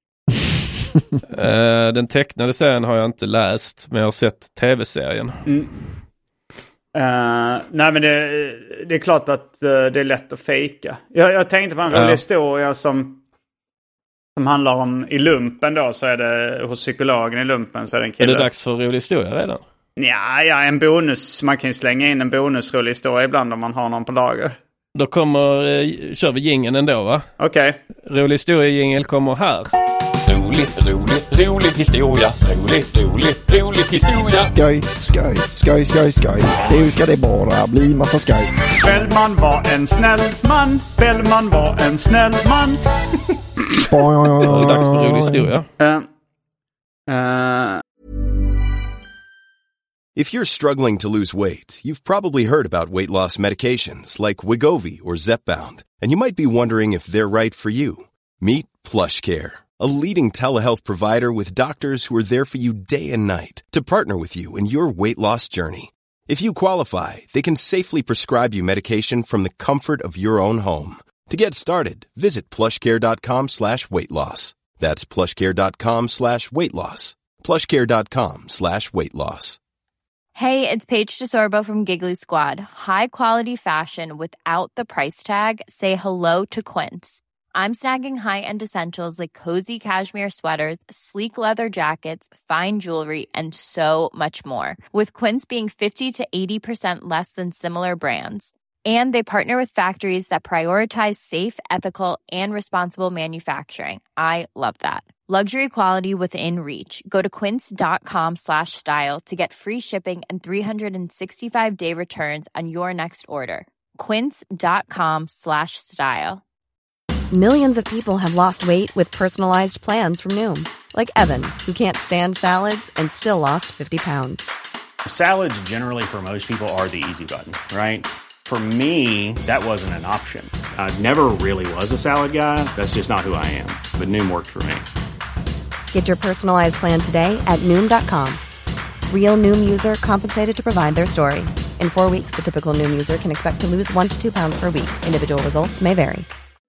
uh, den tecknade serien har jag inte läst, men jag har sett tv-serien. Mm. Uh, nej, men det, det är klart att uh, det är lätt att fejka. Jag, jag tänkte på en rolig ja. historia som Som handlar om i lumpen då, så är det hos psykologen i lumpen så är det en kille. Är det dags för rolig historia redan? Ja, ja, en bonus. Man kan ju slänga in en bonusrolig historia ibland om man har någon på lager. Då kommer, eh, kör vi jingeln ändå, va? Okej. Okay. Rolig historia-jingel kommer här. Rolig, rolig, rolig historia. Rolig, rolig, rolig historia. Skoj, skoj, skoj, skoj, skoj. Nu ska det bara bli massa skoj. Bellman var en snäll man. Bellman var en snäll man. Det är dags för rolig historia. Uh, uh, If you're struggling to lose weight, you've probably heard about weight loss medications like Wegovy or Zepbound, and you might be wondering if they're right for you. Meet PlushCare, a leading telehealth provider with doctors who are there for you day and night to partner with you in your weight loss journey. If you qualify, they can safely prescribe you medication from the comfort of your own home. To get started, visit plushcare.com slash weight loss. That's plushcare.com slash weight loss. plushcare.com slash weight loss. Hey, it's Paige DeSorbo from Giggly Squad. High quality fashion without the price tag. Say hello to Quince. I'm snagging high-end essentials like cozy cashmere sweaters, sleek leather jackets, fine jewelry, and so much more. With Quince being fifty to eighty percent less than similar brands. And they partner with factories that prioritize safe, ethical, and responsible manufacturing. I love that. Luxury quality within reach. Go to quince.com slash style to get free shipping and three sixty-five day returns on your next order. Quince.com slash style. Millions of people have lost weight with personalized plans from Noom. Like Evan, who can't stand salads and still lost fifty pounds. Salads generally for most people are the easy button, right? For me, that wasn't an option. I never really was a salad guy. That's just not who I am. But Noom worked for me. Get your personalized plan today at Noom dot com. Real Noom user compensated to provide their story. In four weeks, the typical Noom user can expect to lose one to two pounds per week. Individual results may vary.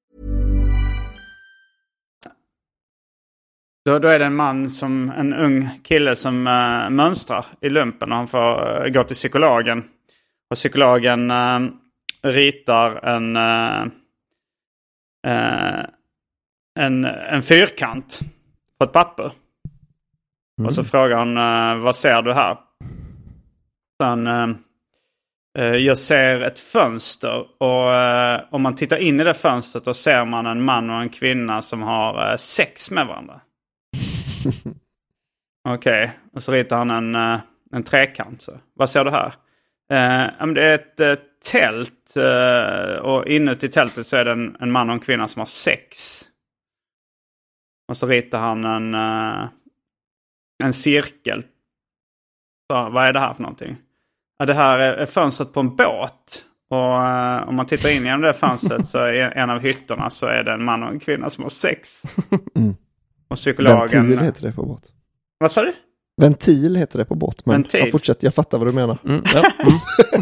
Då, då är det en man, som en ung kille som uh, mönstrar i lumpen och han får uh, gå till psykologen. Och psykologen uh, ritar en, uh, uh, en, en fyrkant på ett papper. Mm. Och så frågar han, uh, vad ser du här? Sen, uh, uh, jag ser ett fönster och uh, om man tittar in i det fönstret då ser man en man och en kvinna som har uh, sex med varandra. Okej, okay. Och så ritar han en, uh, en trekant. Så. Vad ser du här? Uh, det är ett uh, tält uh, och inuti tältet så är det en, en man och en kvinna som har sex. Och så ritar han en, uh, en cirkel. Så, vad är det här för någonting? Ja, det här är, är fönstret på en båt. Och uh, om man tittar in genom det fönstret så är en av hytterna så är det en man och en kvinna som har sex. Mm. Och psykologen... Ventil heter det på båt. Vad sa du? Ventil heter det på båt. Men Ventil. Jag fortsätter, jag fattar vad du menar. Mm, ja. mm.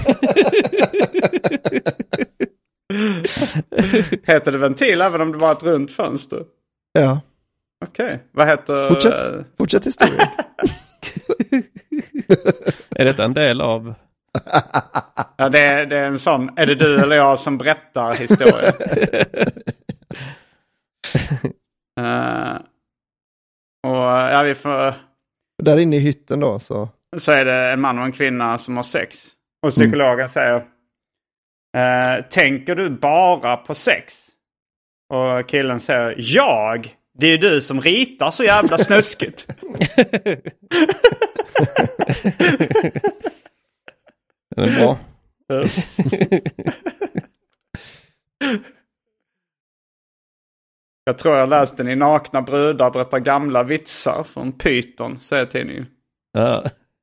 Heter det ventil även om det var ett runt fönster? Ja. Okej, okay. Vad heter... Fortsätt, fortsätt historien. Är det en del av... Ja, det är, det är en sån... Är det du eller jag som berättar historien? uh, och ja, vi får... Där inne i hytten då så... Så är det en man och en kvinna som har sex. Och psykologen mm. säger... Uh, tänker du bara på sex? Och killen säger... Jag? Det är du som ritar så jävla snuskigt. Det är bra. Jag tror jag läste den i Nakna brudar berättar gamla vitsar från Python, säger tidningen. Ja.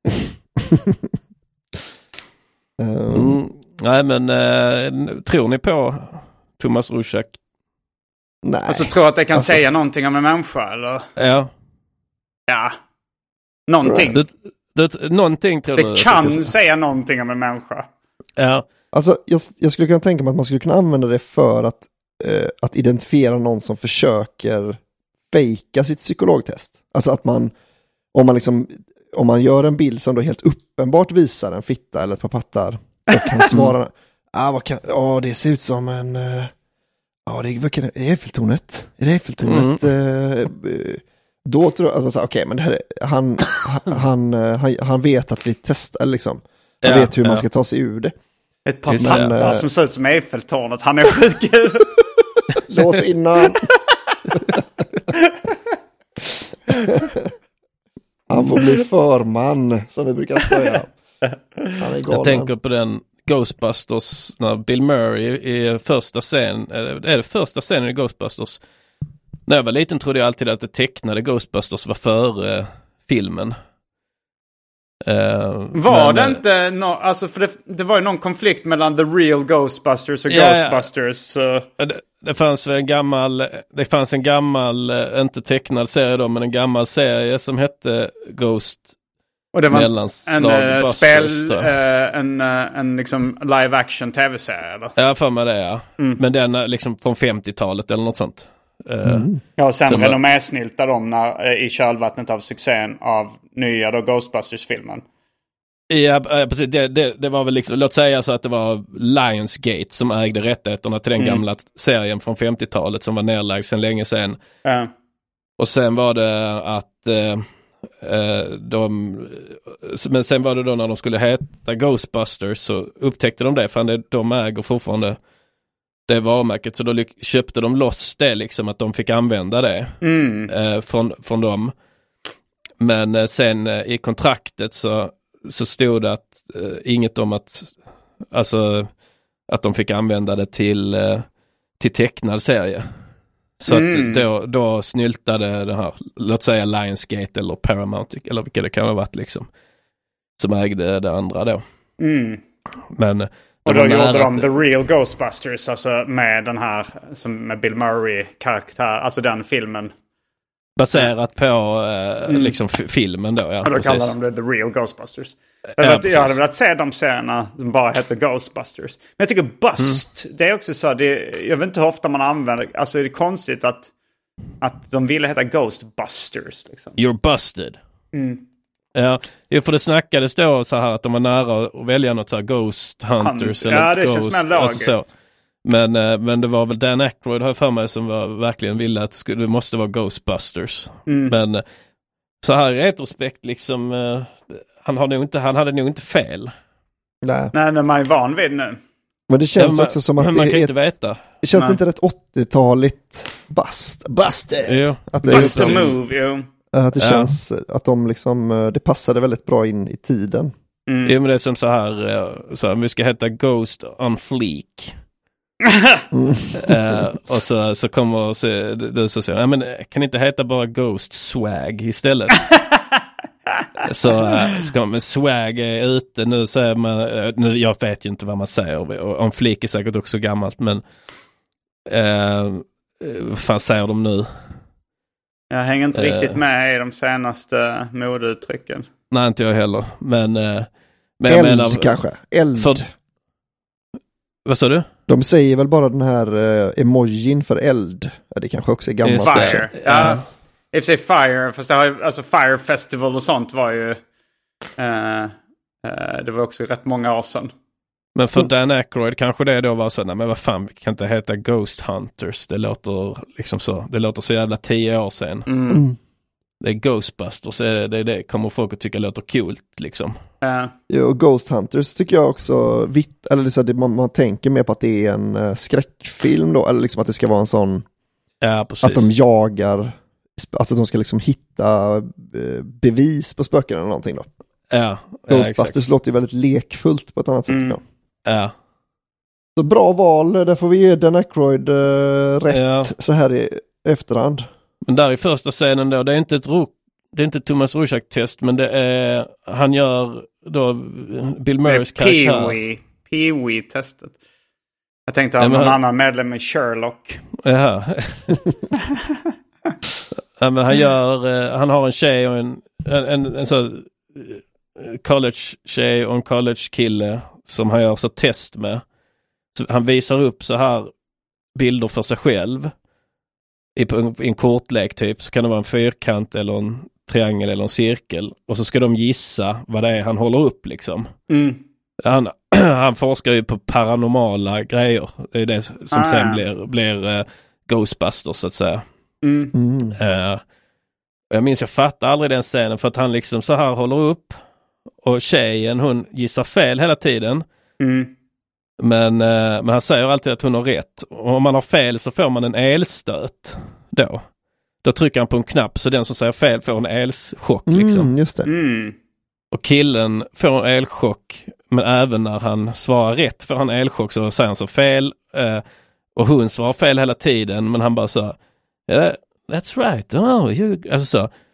mm, nej men äh, tror ni på Thomas Rorschach? Nej. Alltså tror att det kan alltså... säga någonting om en människa eller? Ja. Ja. Någonting. Du, du, någonting tror det du. Det kan säga. säga någonting om en människa. Ja. Alltså jag, jag skulle kunna tänka mig att man skulle kunna använda det för att eh, att identifiera någon som försöker fejka sitt psykologtest. Alltså att man om man liksom om man gör en bild som då helt uppenbart visar en fitta eller ett par pattar och kan svara ah, vad kan, ah, det ser ut som en uh, ja, det är, vad kan, är det Eiffeltornet? Är det Eiffeltornet? Mm. Uh, då tror jag att man säger, okej, okay, men det här, han, han, han, han vet att vi testar, liksom. Han ja, vet hur ja. man ska ta sig ur det. Ett par pattar som ser ut som Eiffeltornet. Han är sjuk. Lås innan. Han får bli förman, som vi brukar säga. Han är galen. Jag tänker på den Ghostbusters när Bill Murray i första scen är det första scenen i Ghostbusters. När jag var liten trodde jag alltid att det tecknade Ghostbusters var före filmen. Uh, var men, det inte no, alltså för det, det var ju någon konflikt mellan The Real Ghostbusters och ja, Ghostbusters. Ja. Uh. Det, det fanns en gammal, det fanns en gammal, uh, inte tecknad serie då, men en gammal serie som hette Ghost. Och det var en uh, spel, uh, en, uh, en liksom live action tv-serie eller? Ja, för mig det, ja. Mm. Men den liksom från femtiotalet eller något sånt. Uh, mm. Ja, och sen renommésnyltade de när, i kölvattnet av succén av nya då Ghostbusters-filmen. Ja, precis. Det, det, det var väl liksom, låt säga så att det var Lionsgate som ägde rättigheterna till den mm. gamla serien från femtiotalet som var nedlagd sedan länge sedan. Uh. Och sen var det att uh, uh, de, men sen var det då när de skulle heta Ghostbusters så upptäckte de det, för det, de äger fortfarande det varumärket, så då ly- köpte de loss det liksom, att de fick använda det mm. uh, från, från dem. Men uh, sen uh, i kontraktet så så stod det att uh, inget om att alltså att de fick använda det till uh, till tecknad serie. Så mm. att då, då snyltade det här, låt säga Lionsgate eller Paramount eller vilka det kan ha varit liksom, som ägde det andra då. Mm. Men och då gjorde de The Real Ghostbusters, alltså med den här som med Bill Murray karaktär, alltså den filmen. Baserat på uh, mm. liksom f- filmen då. Ja, och då precis. kallar de det The Real Ghostbusters. Jag, ja, vet, jag hade velat se de scenerna som bara heter Ghostbusters. Men jag tycker Bust, mm. det är också så, det, jag vet inte hur ofta man använder, alltså det är konstigt att, att de ville heta Ghostbusters. Liksom. You're busted. Mm. Ja, för det snackades då så här att de var nära att välja något så här Ghost Hunters. Hunt. Eller ja, det Ghost, känns mer logiskt. Alltså men, men det var väl Dan Aykroyd har jag för mig som var, verkligen ville att det, skulle, det måste vara Ghostbusters. Mm. Men så här i retrospekt liksom uh, han, har nog inte, han hade nog inte fel. Nej, Nej men man är van vid nu. Men det känns ja, också som att man det kan är inte ett, veta. Det känns Nej. inte rätt åttiotaligt bust, busted. Jo. Att det, Bust liksom, the move, jo. Att det ja. känns att de liksom, det passade väldigt bra in i tiden. Mm. Jo, men det är som så här, så här, vi ska heta Ghost on Fleek. Mm. uh, och så, så kommer så, du så säger, ja, men kan inte heta bara Ghost Swag istället? så uh, ska man, Swag är ute nu, så är man, uh, nu, jag vet ju inte vad man säger, och om Fleek är säkert också gammalt, men uh, vad fan säger de nu? Jag hänger inte uh, riktigt med i de senaste modeuttrycken. Nej, inte jag heller, men, uh, men eld jag menar, kanske, eld. För, vad sa du? De säger väl bara den här uh, emojin för eld. Ja, det kanske också är gammalt. Fire. Ja. Uh, I och för sig Fire, fast det har, alltså Fire Festival och sånt var ju uh, uh, det var också rätt många år sedan. Men för Dan Aykroyd kanske det då var så, nej men vad fan, vi kan inte heta Ghost Hunters. Det låter liksom så, det låter så jävla tio år sedan. Mm. Mm. Det är Ghostbusters, det, det, det kommer folk att tycka låter coolt liksom. Uh. Ja, och Ghost Hunters tycker jag också vitt, eller så det, man, man tänker mer på att det är en uh, skräckfilm då, eller liksom att det ska vara en sån, ja, precis. att de jagar, alltså de ska liksom hitta uh, bevis på spöken eller någonting då. Ja, Ghostbusters ja, låter ju väldigt lekfullt på ett annat sätt. Mm. Ja. Ja. Så bra val, där får vi ge Dan Aykroyd uh, rätt ja. så här i efterhand. Men där i första scenen då, det är inte ett ro- det är inte Thomas Rorschach-test, men det är, han gör då Bill Murrays karaktär. Pee-wee, Pee-wee-testet. Jag tänkte ha ja, någon han... annan medlem i Sherlock. Jaha. ja, men han gör, han har en tjej och en, en, en, en så college-tjej och en college-kille som han gör så test med. Så han visar upp så här bilder för sig själv i, i en kortlek typ, så kan det vara en fyrkant eller en triangel eller en cirkel, och så ska de gissa vad det är han håller upp liksom. Mm. Han, han forskar ju på paranormala grejer. Det är det som ah, sen ja. blir, blir uh, Ghostbusters så att säga. Mm. Mm. Uh, jag minns, jag fattar aldrig den scenen, för att han liksom så här håller upp och tjejen, hon gissar fel hela tiden. Mm. Men, uh, men han säger alltid att hon har rätt. Och om man har fel så får man en elstöt då. Då trycker han på en knapp, så den som säger fel får en elchock liksom. Mm, just det. Mm. Och killen får en elchock, men även när han svarar rätt får han elchock, så säger han så fel. Uh, och hon svarar fel hela tiden, men han bara så, yeah, that's right. Oh, you... Alltså så.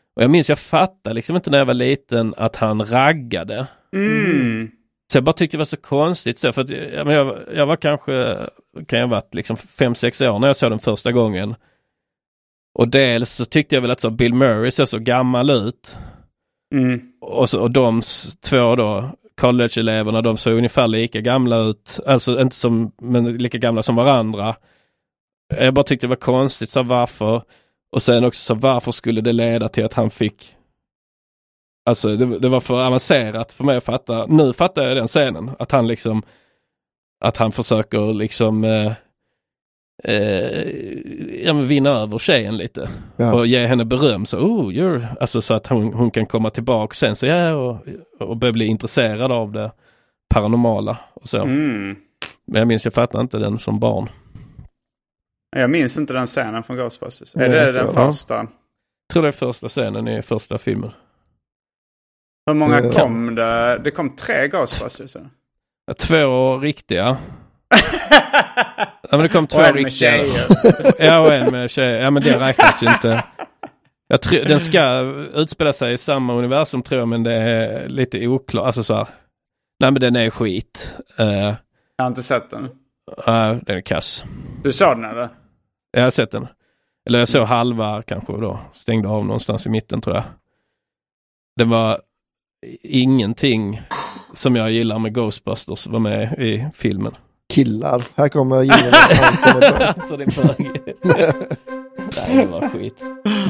Och jag minns, jag fattade liksom inte när jag var liten att han raggade. Mm. Så jag bara tyckte det var så konstigt. Så för att, jag, jag, jag var kanske, kan jag ha varit liksom fem sex år när jag såg den första gången. Och dels så tyckte jag väl att så Bill Murray ser så gammal ut. Mm. Och, så, och de två då, college-eleverna, de såg ungefär lika gamla ut. Alltså inte som, men lika gamla som varandra. Jag bara tyckte det var konstigt, så varför? Och sen också så varför skulle det leda till att han fick... Alltså det, det var för avancerat för mig att fatta. Nu fattar jag den scenen. Att han liksom... Att han försöker liksom... Eh, eh, ja, men vinna över tjejen lite. Ja. Och ge henne beröm. Så, oh, you're... Alltså så att hon, hon kan komma tillbaka sen. Så ja, och, och börja bli intresserad av det paranormala. Och så. Mm. Men jag minns, jag fattar inte den som barn. Jag minns inte den scenen från Ghostbusters. Är det den första? Jag tror det är första scenen i första filmen. Hur många kom det? Det kom tre Ghostbusters. Ja, två riktiga. Ja, men det kom två och en riktiga. Med tjejer. Ja, och en med tjejer. Ja, men det räknas ju inte. Jag tror, den ska utspela sig i samma universum tror jag, men det är lite oklart. Alltså så här. Nej, men den är skit. Uh, jag har inte sett den. Ja, uh, den är kass. Du såg den eller? Jag har sett den. Eller jag såg halva kanske då. Stängde av någonstans i mitten tror jag. Det var ingenting som jag gillar med Ghostbusters var med i filmen. Killar. Här kommer gillar Så det är bög. Nej, det var skit.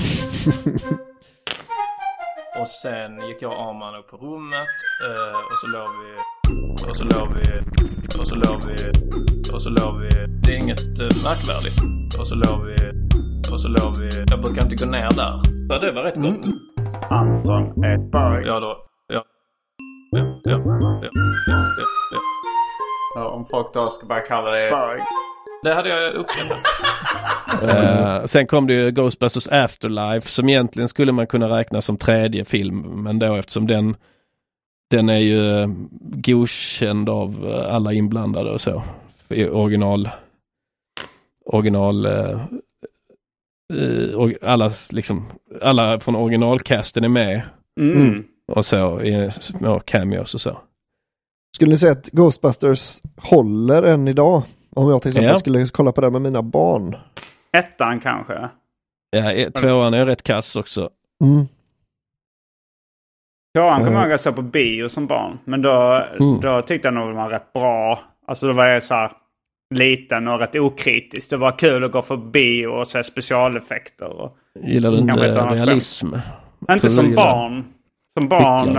Och sen gick jag och Arman upp på rummet eh, och så låg vi och så låg vi och så låg vi och så låg vi det är inget eh, märkvärdigt och så låg vi och så låg vi jag brukar inte gå ner där. Så det var rätt gott. Mm. Anton är bög. Ja då. Ja. Ja, ja, ja, ja, ja, ja. Ja, om folk då ska bara kalla det bög. Det hade jag uppskattat. uh, sen kom det ju Ghostbusters Afterlife som egentligen skulle man kunna räkna som tredje film, men då eftersom den den är ju godkänd av alla inblandade och så. Original original uh, uh, alla liksom alla från originalcasten är med. Mm. Och så i små cameos och så. Skulle ni säga att Ghostbusters håller än idag? Om jag till exempel ja. skulle kolla på det med mina barn. Ettan kanske? Ja, tvåan är rätt kass också. Mm. Tvåan kan man se på bio som barn. Men då, mm. då tyckte jag nog det var rätt bra. Alltså då var jag så här liten och rätt okritisk. Det var kul att gå för bio och se specialeffekter. Och gillar du inte realism? Inte som barn. Som barn...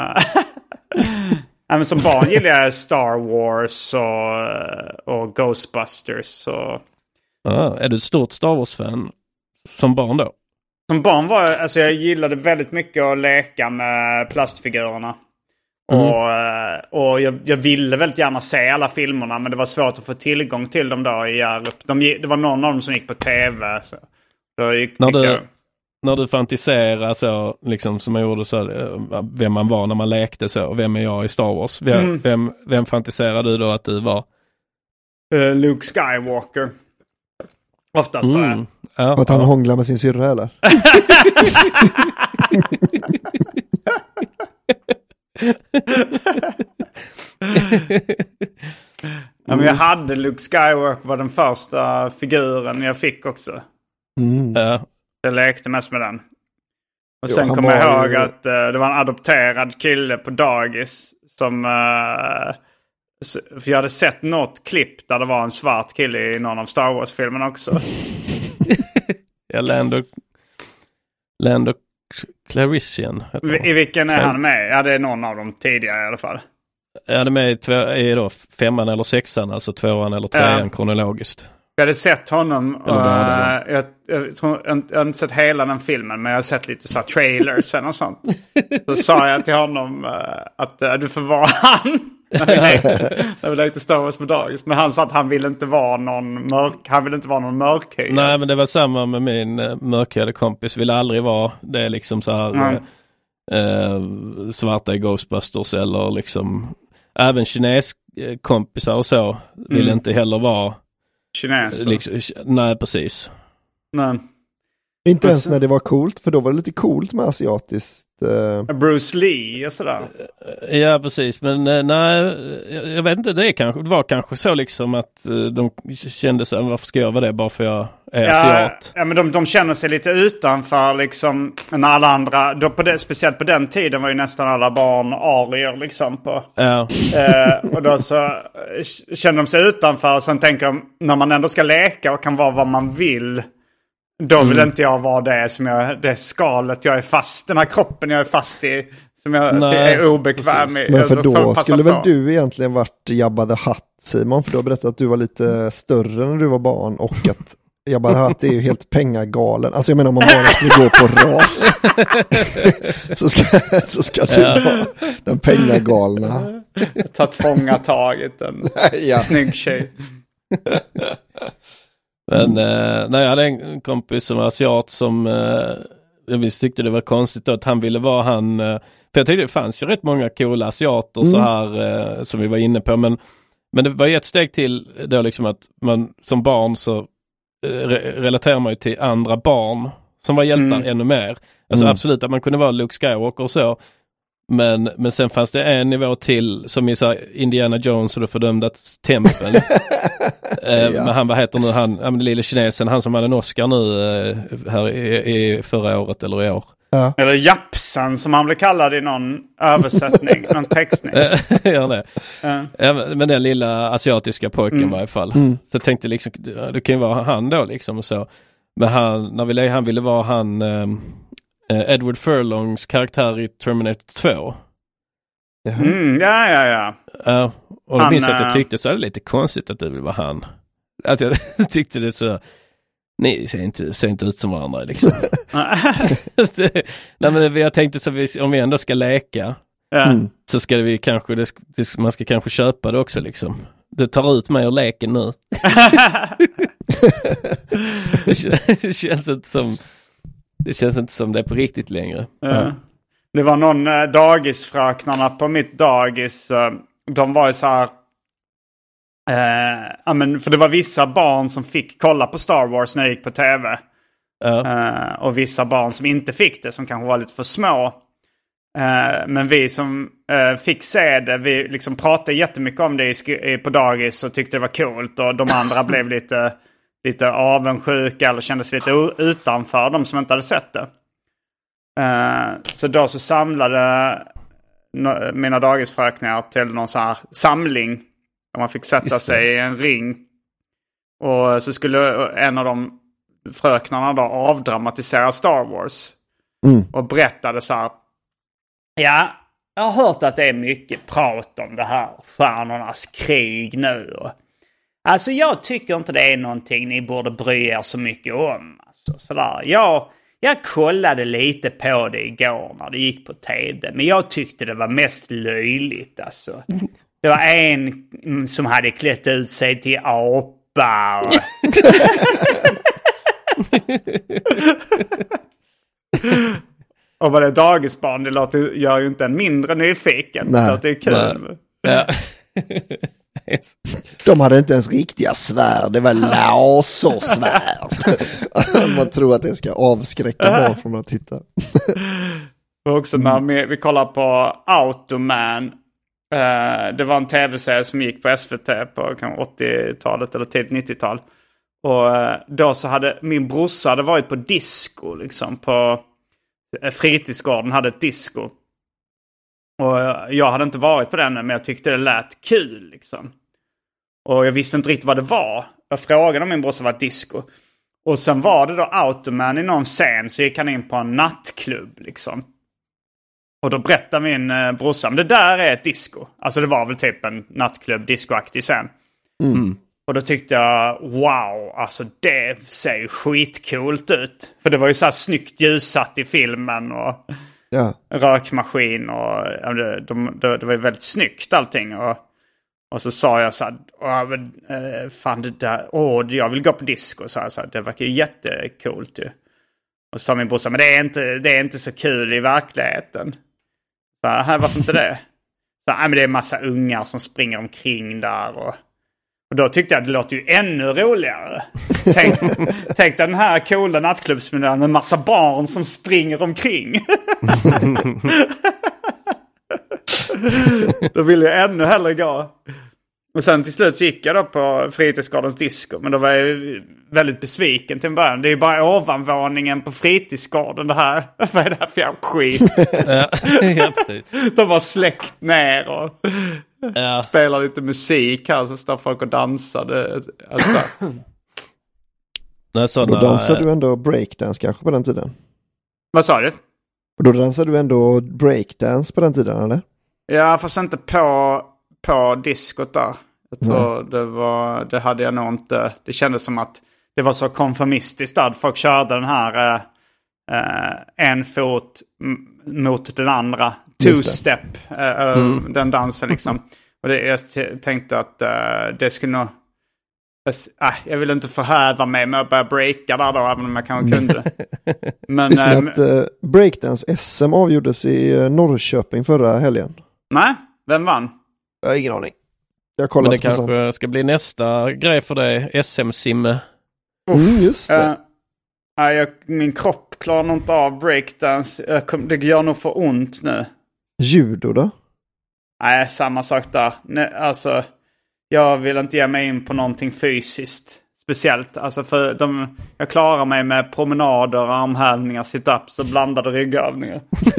Ja, men som barn gillar jag Star Wars och, och Ghostbusters. Och... Ah, är du ett stort Star Wars-fan som barn då? Som barn var jag, alltså jag gillade väldigt mycket att leka med plastfigurerna. Mm. Och, och jag, jag ville väldigt gärna se alla filmerna, men det var svårt att få tillgång till dem då i Hjärup. De, det var någon av dem som gick på tv. Så då gick, när, du, jag... när du fantiserar så, liksom som jag gjorde så, vem man var när man lekte så, och vem är jag i Star Wars? Vem, mm. vem, vem fantiserar du då att du var? Uh, Luke Skywalker. Oftast mm. tror jag. Ja, och att han ja. hånglar med sin syrra eller? Ja, men jag hade Luke Skywalker var den första figuren jag fick också. Mm. Ja. Jag lekte mest med den. Och sen jo, kom jag ihåg ju... att uh, det var en adopterad kille på dagis som... Uh, för jag hade sett något klipp där det var en svart kille i någon av Star Wars-filmerna också. Ja, Lando... Lando Calrissian. I vilken är han med? Ja, det är någon av dem tidigare i alla fall. Ja, det är med i, två, i då femman eller sexan, alltså tvåan eller trean ja. kronologiskt. Jag hade sett honom, uh, jag, jag, jag, tror, jag, jag har inte sett hela den filmen, men jag har sett lite så trailers och sånt. Så sa jag till honom uh, att uh, du får vara han. När vi lekte Star Wars på dagis. Men han sa att han ville inte vara någon mörk, han ville inte vara någon mörkhyad. Nej, men det var samma med min uh, mörkhyade kompis. Ville aldrig vara det är liksom så här mm. uh, svarta i Ghostbusters eller liksom även kineskompisar och så ville mm. inte heller vara kineser. Liksom, nej, precis. Nej. Inte ens när det var coolt, för då var det lite coolt med asiatiskt. Uh... Bruce Lee och sådär. Ja, precis. Men nej, jag vet inte, det, är kanske, det var kanske så liksom att de kände sig, varför ska jag vara det bara för jag är ja, asiat? Ja, men de, de känner sig lite utanför liksom, när alla andra, då på det, speciellt på den tiden var ju nästan alla barn arier liksom på. Ja. Eh, och då så känner de sig utanför och sen tänker de, när man ändå ska leka och kan vara vad man vill, då vill mm. inte jag vara det som jag, det skalet jag är fast, den här kroppen jag är fast i, som jag Nej, är obekväm i. Men för då, då skulle väl du egentligen varit Jabba the Hutt, Simon, för du har berättat att du var lite större när du var barn och att Jabba the Hutt är ju helt pengagalen. Alltså jag menar om man bara skulle gå på ras så ska, så ska du ja. vara den pengagalna. Tagit fångataget en ja. snygg tjej. Men eh, nej, jag hade en kompis som var asiat som eh, jag visst tyckte det var konstigt att han ville vara han, eh, för jag tyckte det fanns ju rätt många coola asiater mm. så här eh, som vi var inne på, men, men det var ett steg till då liksom att man som barn så eh, re- relaterar man ju till andra barn som var hjältar mm. ännu mer. Alltså mm. absolut att man kunde vara Luke Skywalker och så. Men, men sen fanns det en nivå till som i så här Indiana Jones och det fördömda tempel. eh, ja. Men han, vad heter nu, han, den lille kinesen, han som hade en Oscar nu eh, här i, i förra året eller i år. Ja. Eller Japsan som han blev kallad i någon översättning, någon textning. Gör det. Ja. Ja, men den lilla asiatiska pojken mm. i varje fall. Mm. Så jag tänkte liksom, det kan ju vara han då liksom och så. Men han, när vi, han ville vara han... Eh, Edward Furlongs karaktär i Terminator två. Mm, ja, ja, ja. Uh, och då minns jag att jag tyckte så är det lite konstigt att det vill vara han. Att jag tyckte det så... Nej, ser inte, ser inte ut som varandra liksom. det, nej, men jag tänkte så vi, om vi ändå ska leka mm. så ska vi kanske, det, det, man ska kanske köpa det också liksom. Det tar ut mig och leken nu. Det känns inte som... Det känns inte som det är på riktigt längre. Ja. Det var någon äh, dagisfröknarna på mitt dagis. Äh, de var ju så här... Äh, ja, men, för det var vissa barn som fick kolla på Star Wars när det gick på tv. Ja. Äh, och vissa barn som inte fick det, som kanske var lite för små. Äh, men vi som äh, fick se det, vi liksom pratade jättemycket om det i, på dagis och tyckte det var coolt. Och de andra blev lite... lite avundsjuka eller kände sig lite utanför, de som inte hade sett det. Uh, så då så samlade no- mina dagisfröknar till någon sån här samling där man fick sätta sig i en ring. Och så skulle en av de fröknarna då avdramatisera Star Wars. Mm. Och berättade så här: ja, jag har hört att det är mycket prat om det här stjärnornas krig nu och alltså jag tycker inte det är någonting ni borde bry er så mycket om. Alltså, sådär. Jag, jag kollade lite på det igår när det gick på tv. Men jag tyckte det var mest löjligt. Alltså. Det var en som hade klätt ut sig till apa. Och... och vad det är dagisbarn, det låter, gör ju inte en mindre nyfiken. Nej. Det låter kul. Ja. De hade inte ens riktiga svärd, det var lasersvärd. Man tror att det ska avskräcka barn från att titta. Och också när vi, vi kollar på Automan. Uh, det var en tv-serie som gick på S V T på åttiotalet eller tidigt nittiotal. Och uh, då så hade min brorsa hade varit på disco liksom, på uh, fritidsgården hade ett disco. Och jag hade inte varit på den, men jag tyckte det lät kul liksom. Och jag visste inte riktigt vad det var. Jag frågade om min brorsa var disco. Och sen var det då Automan i någon scen, så gick han in på en nattklubb liksom. Och då berättade min eh, brorsa, men det där är ett disco. Alltså det var väl typ en nattklubb, discoaktig scen. Mm. Och då tyckte jag, wow, alltså det ser ju skitcoolt ut. För det var ju så här snyggt ljussatt i filmen och... Ja. Rökmaskin och det, de, de, det var väldigt snyggt allting och, och så sa jag så här, men, äh, fan det där, åh, jag vill gå på disco, så här, så här, det verkar ju jättekult ju. Och så sa min brorsa, men det är inte, det är inte så kul i verkligheten. Så här, varför inte det? Så här, men det är en massa ungar som springer omkring där och, Och då tyckte jag det låter ju ännu roligare. Tänk, tänk den här coola nattklubbsmiljön med massa barn som springer omkring. Då ville jag ännu hellre gå. Och sen till slut gick jag då på Fritidsgårdens disco. Men då var jag väldigt besviken till en början. Det är ju bara ovanvåningen på Fritidsgården det här. Vad är det här för jävla skit? Ja, ja, precis. De var släckt ner och ja. spelar lite musik här. Så står folk och dansade. Alltså. Nej, sådana, då dansade du ändå breakdance kanske på den tiden? Vad sa du? Och då dansade du ändå breakdance på den tiden, eller? Ja, fast inte på... på diskot där. Jag tror mm. det var, det hade jag nog inte. Det kändes som att det var så konformistiskt där. Folk körde den här eh, en fot m- mot den andra. Two-step. Eh, mm. Den dansen liksom. Och det, jag tänkte att eh, det skulle nog... Äh, jag vill inte förhäva mig med att börja breaka där då, även om jag kanske kunde. Men, visste äh, ni att uh, breakdance-S M avgjordes i uh, Norrköping förra helgen? Nej, vem vann? Jag har ingen aning. Jag kollar. Men det kanske sånt. Ska bli nästa grej för dig, S M-simme. Mm, just det. Uh, uh, jag, min kropp klarar nog inte av breakdance. Uh, kom, det gör nog för ont nu. Judo då? Nej, uh, samma sak där. Nej, alltså... Jag vill inte ge mig in på någonting fysiskt speciellt. Alltså för de, jag klarar mig med promenader, armhävningar, sit-ups och blandade ryggövningar.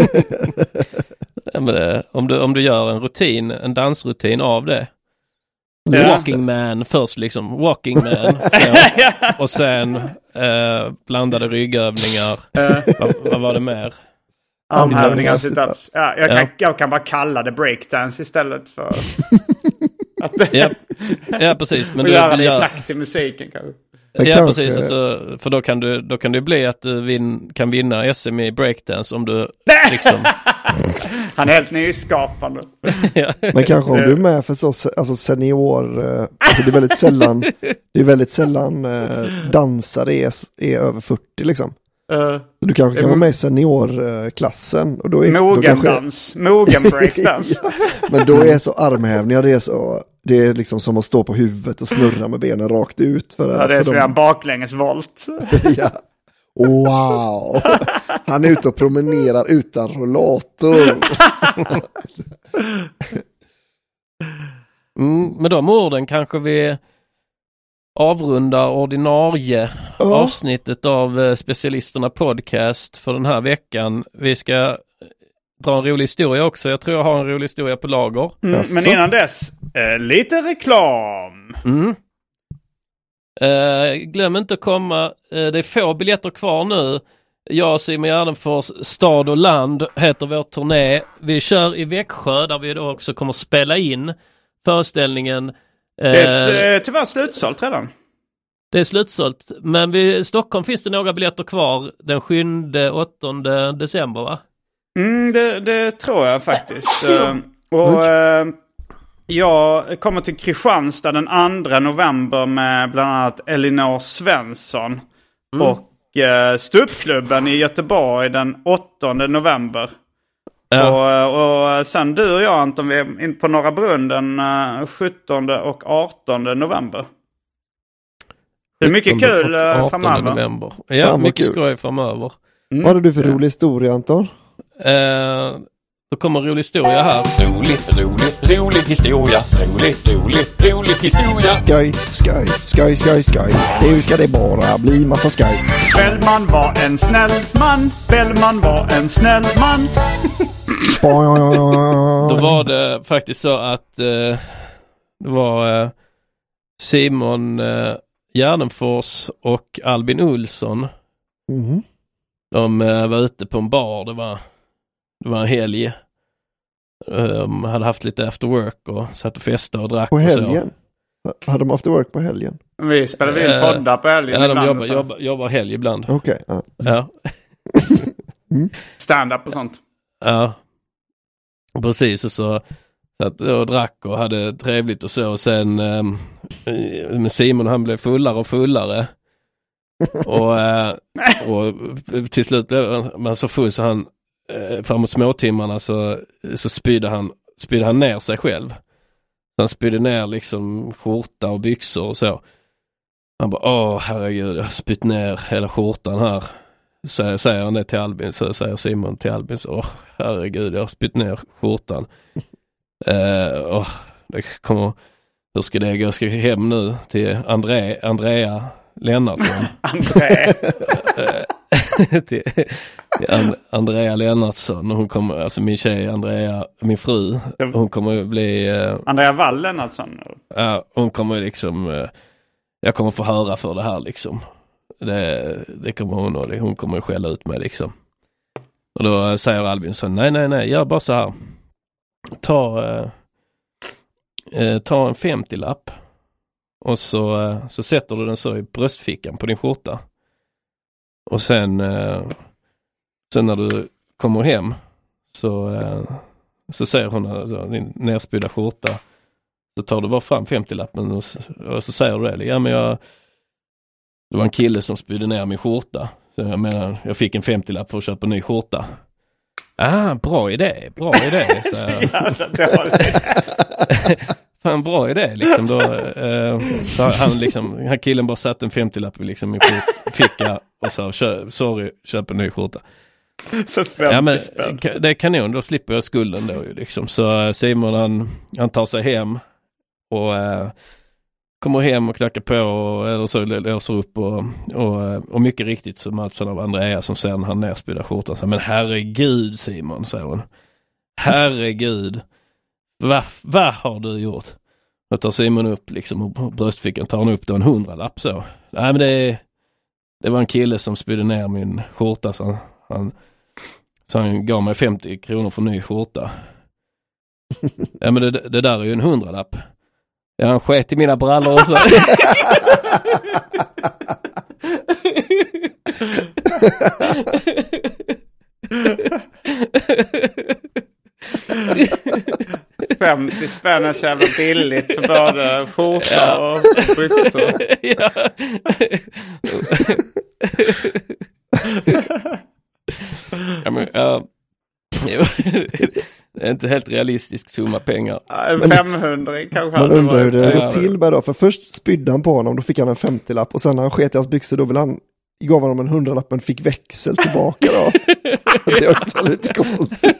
Ja, men det, om, du, om du gör en rutin, en dansrutin av det. Ja. Walking man först liksom. Walking man. Ja. Och sen eh, blandade ryggövningar. Uh. vad, vad var det mer? Armhävningar, sit-ups. Ja, jag, kan, ja. jag kan bara kalla det breakdance istället för... Att ja. ja, precis. Men du göra lite takt i musiken kanske. Ja, kanske. Precis. Så, för då kan, du, då kan det bli att du vin, kan vinna S M i breakdance om du liksom... Han är helt nyskapande. Ja. Men kanske om du är med för så alltså senior... Alltså det är väldigt sällan, det är väldigt sällan uh, dansare är, är över fyrtio liksom. Uh, du kanske kan vara med i seniorklassen. Och då är, mogendans, då mogen breakdance. Ja, men då är så armhävningar, det är så... Det är liksom som att stå på huvudet och snurra med benen rakt ut. För, ja, det är för som en baklängesvolt. Ja. Wow! Han är ute och promenerar utan rollator. mm, med de orden kanske vi avrundar ordinarie oh. avsnittet av Specialisterna podcast för den här veckan. Vi ska dra en rolig historia också. Jag tror jag har en rolig historia på lager. Mm, men innan dess, eh, lite reklam. Mm. Eh, glöm inte att komma. Eh, det är få biljetter kvar nu. Jag och Simon Gärdenfors, Stad och land heter vår turné. Vi kör i Växjö där vi då också kommer spela in föreställningen. Eh, det är tyvärr slutsålt redan. Det är slutsålt. Men vid Stockholm finns det några biljetter kvar den sjunde åttonde december, va? Mm, det, det tror jag faktiskt. uh, och uh, jag kommer till Kristianstad den andra november med bland annat Elinor Svensson. Mm. Och uh, Ståuppklubben i Göteborg den åttonde november. Ja. Och, och sen du och jag, Anton, vi är in på Norra Brunn den uh, sjuttonde och artonde november. Det är mycket kul uh, framöver. November. Ja, ja mycket skoj framöver. Mm. Vad har du för rolig historia, Anton? Uh, då kommer en rolig historia här. Rolig, rolig, rolig historia. Rolig, rolig, rolig historia. Skoj, skoj, skoj, skoj, skoj. Nu ska det bara bli massa skoj. Bellman var en snäll man. Bellman var en snäll man. Då var det faktiskt så att uh, det var uh, Simon uh, Gärdenfors och Albin Olsson. Mhm. De uh, var ute på en bar. Det var, det var en helg. De hade haft lite after work och satt och festade och drack. På helgen? Och så. Hade de after work på helgen? Vi spelade in poddar på helgen. Ja, de jobbar, jobbar, jobbar helg ibland. Okej. Okay, ja. ja. mm. Stand-up och sånt. Ja. Precis, och så satt och drack och hade trevligt och så. Och sen um, med Simon, han blev fullare och fullare. och, uh, och till slut blev man så full så han uh, framåt småtimmarna så, så spydde han spydde han ner sig själv. Han spydde ner liksom skjorta och byxor och så. Han bara, åh herregud, jag har spytt ner hela skjortan här. Så säger han det till Albin, så säger Simon till Albin, så åh herregud, jag har spytt ner skjortan. uh, åh, det kommer, hur ska det gå? Jag ska hem nu till André, Andrea Lennartsson. André? till, till And, Andrea Lennartsson. Hon kommer, alltså min tjej Andrea, min fru, hon kommer bli... Uh, Andrea Wall Lennartsson? Ja, uh, hon kommer liksom... Uh, jag kommer få höra för det här liksom. Det, det kommer hon och det, hon kommer skälla ut mig liksom. Och då säger Albin så, nej, nej, nej, gör bara så här. Ta, uh, uh, ta en femtio-lapp och så, uh, så sätter du den så i bröstfickan på din skjorta. Och sen, uh, sen när du kommer hem så, uh, så säger hon uh, din nerspydda skjorta. Så tar du bara fram femtio-lappen och, och så säger du det. Ja, men jag, det var en kille som spydde ner min skjorta. Så jag menar, jag fick en femtio-lapp för att köpa en ny skjorta. Ah, bra idé, bra idé. Så fan, bra idé liksom. Då, eh, så han liksom, han killen bara satt en femtio-lapp liksom i ficka och sa, sorry, köp en ny skjorta. För femtio ja, men spänn. Det är kanon, då slipper jag skulden då ju liksom. Så Simon han, han tar sig hem och eh, kommer hem och knackar på och, eller så låser upp och, och, och mycket riktigt så möts han av Andrea som ser när han nerspydda skjortan. Så, men herregud Simon, säger hon. Herregud. Vad va har du gjort? Och tar Simon upp liksom och bröstfickan tar han upp då en hundralapp så. Nej men det, det var en kille som spydde ner min skjorta så han, så han gav mig femtio kronor för ny skjorta. Ja men det, det där är ju en hundralapp. Ja, han sket i mina brallor och så. femtio spänn är så jävla billigt för både skjorta ja. och byxor. Ja. Ja, men, ja. Det är inte helt realistisk summa pengar. En femhundra kanske. Man undrar hur det går till med då. För först spydde han på honom, då fick han en femtio-lapp. Och sen när han sket i hans byxor, då vill han, gav honom en hundralapp men fick växel tillbaka då. Det är också lite konstigt.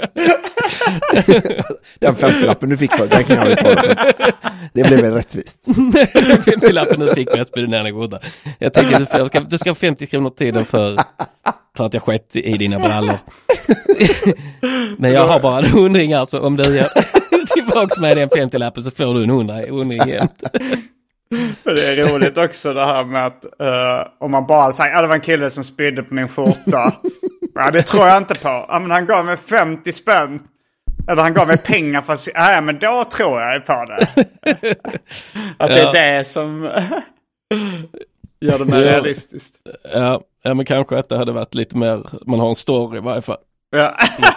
Den femtio-lappen du fick för, den kan jag ju ta det för. Det blev väl rättvist. femtio-lappen du fick för att spydda ner den goda. Jag tänker att du ska, du ska ha femtio kronor tiden för, för att jag skett i dina brallor. Men jag har bara en hundring, alltså om du gör tillbaks med den femtio-lappen så får du en hundring jämt. Det är roligt också det här med att uh, om man bara säger att det var en kille som spydde på min skjorta. Ja, det tror jag inte på. Ja, men han gav mig femtio spänn. Eller han gav mig pengar för att ja, men då tror jag på det. Att det är ja. det som gör det mer ja. realistiskt. Ja, ja, men kanske att det hade varit lite mer, man har en story i varje fall. Ja.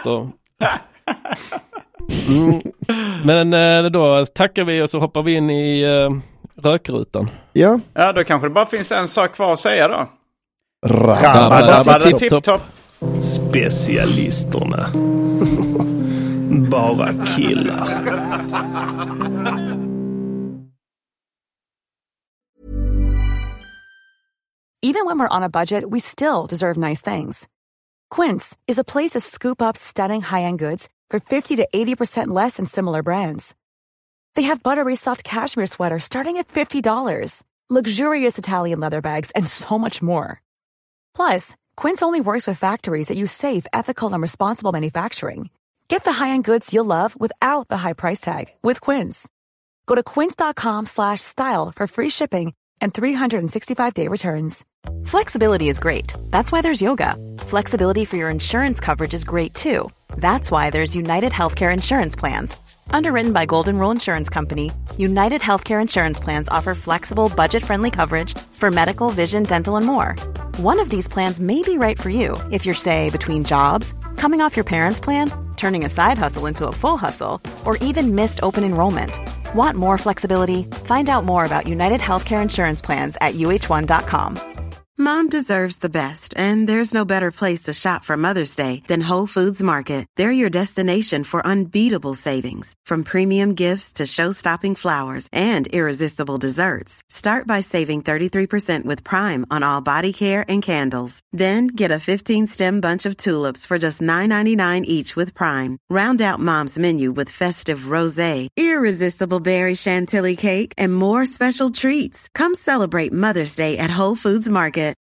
Mm. Men då tackar vi och så hoppar vi in i uh, rökrutan. Ja. Ja, då kanske det bara finns en sak kvar att säga då. Rabba-dabba-tipp-topp. Specialisterna. Bara killar. Even when we're on a budget, we still deserve nice things. Quince is a place to scoop up stunning high-end goods for fifty to eighty percent less than similar brands. They have buttery soft cashmere sweaters starting at fifty dollars, luxurious Italian leather bags, and so much more. Plus, Quince only works with factories that use safe, ethical, and responsible manufacturing. Get the high-end goods you'll love without the high price tag with Quince. Go to quince.com slash style for free shipping and three sixty-five day returns. Flexibility is great. That's why there's yoga. Flexibility for your insurance coverage is great too. That's why there's United Healthcare Insurance Plans. Underwritten by Golden Rule Insurance Company, United Healthcare Insurance Plans offer flexible, budget-friendly coverage for medical, vision, dental, and more. One of these plans may be right for you if you're, say, between jobs, coming off your parents' plan, turning a side hustle into a full hustle, or even missed open enrollment. Want more flexibility? Find out more about United Healthcare Insurance Plans at U H one dot com. Mom deserves the best, and there's no better place to shop for Mother's Day than Whole Foods Market. They're your destination for unbeatable savings, from premium gifts to show-stopping flowers and irresistible desserts. Start by saving thirty-three percent with Prime on all body care and candles. Then get a fifteen-stem bunch of tulips for just nine ninety-nine each with Prime. Round out Mom's menu with festive rosé, irresistible berry chantilly cake, and more special treats. Come celebrate Mother's Day at Whole Foods Market.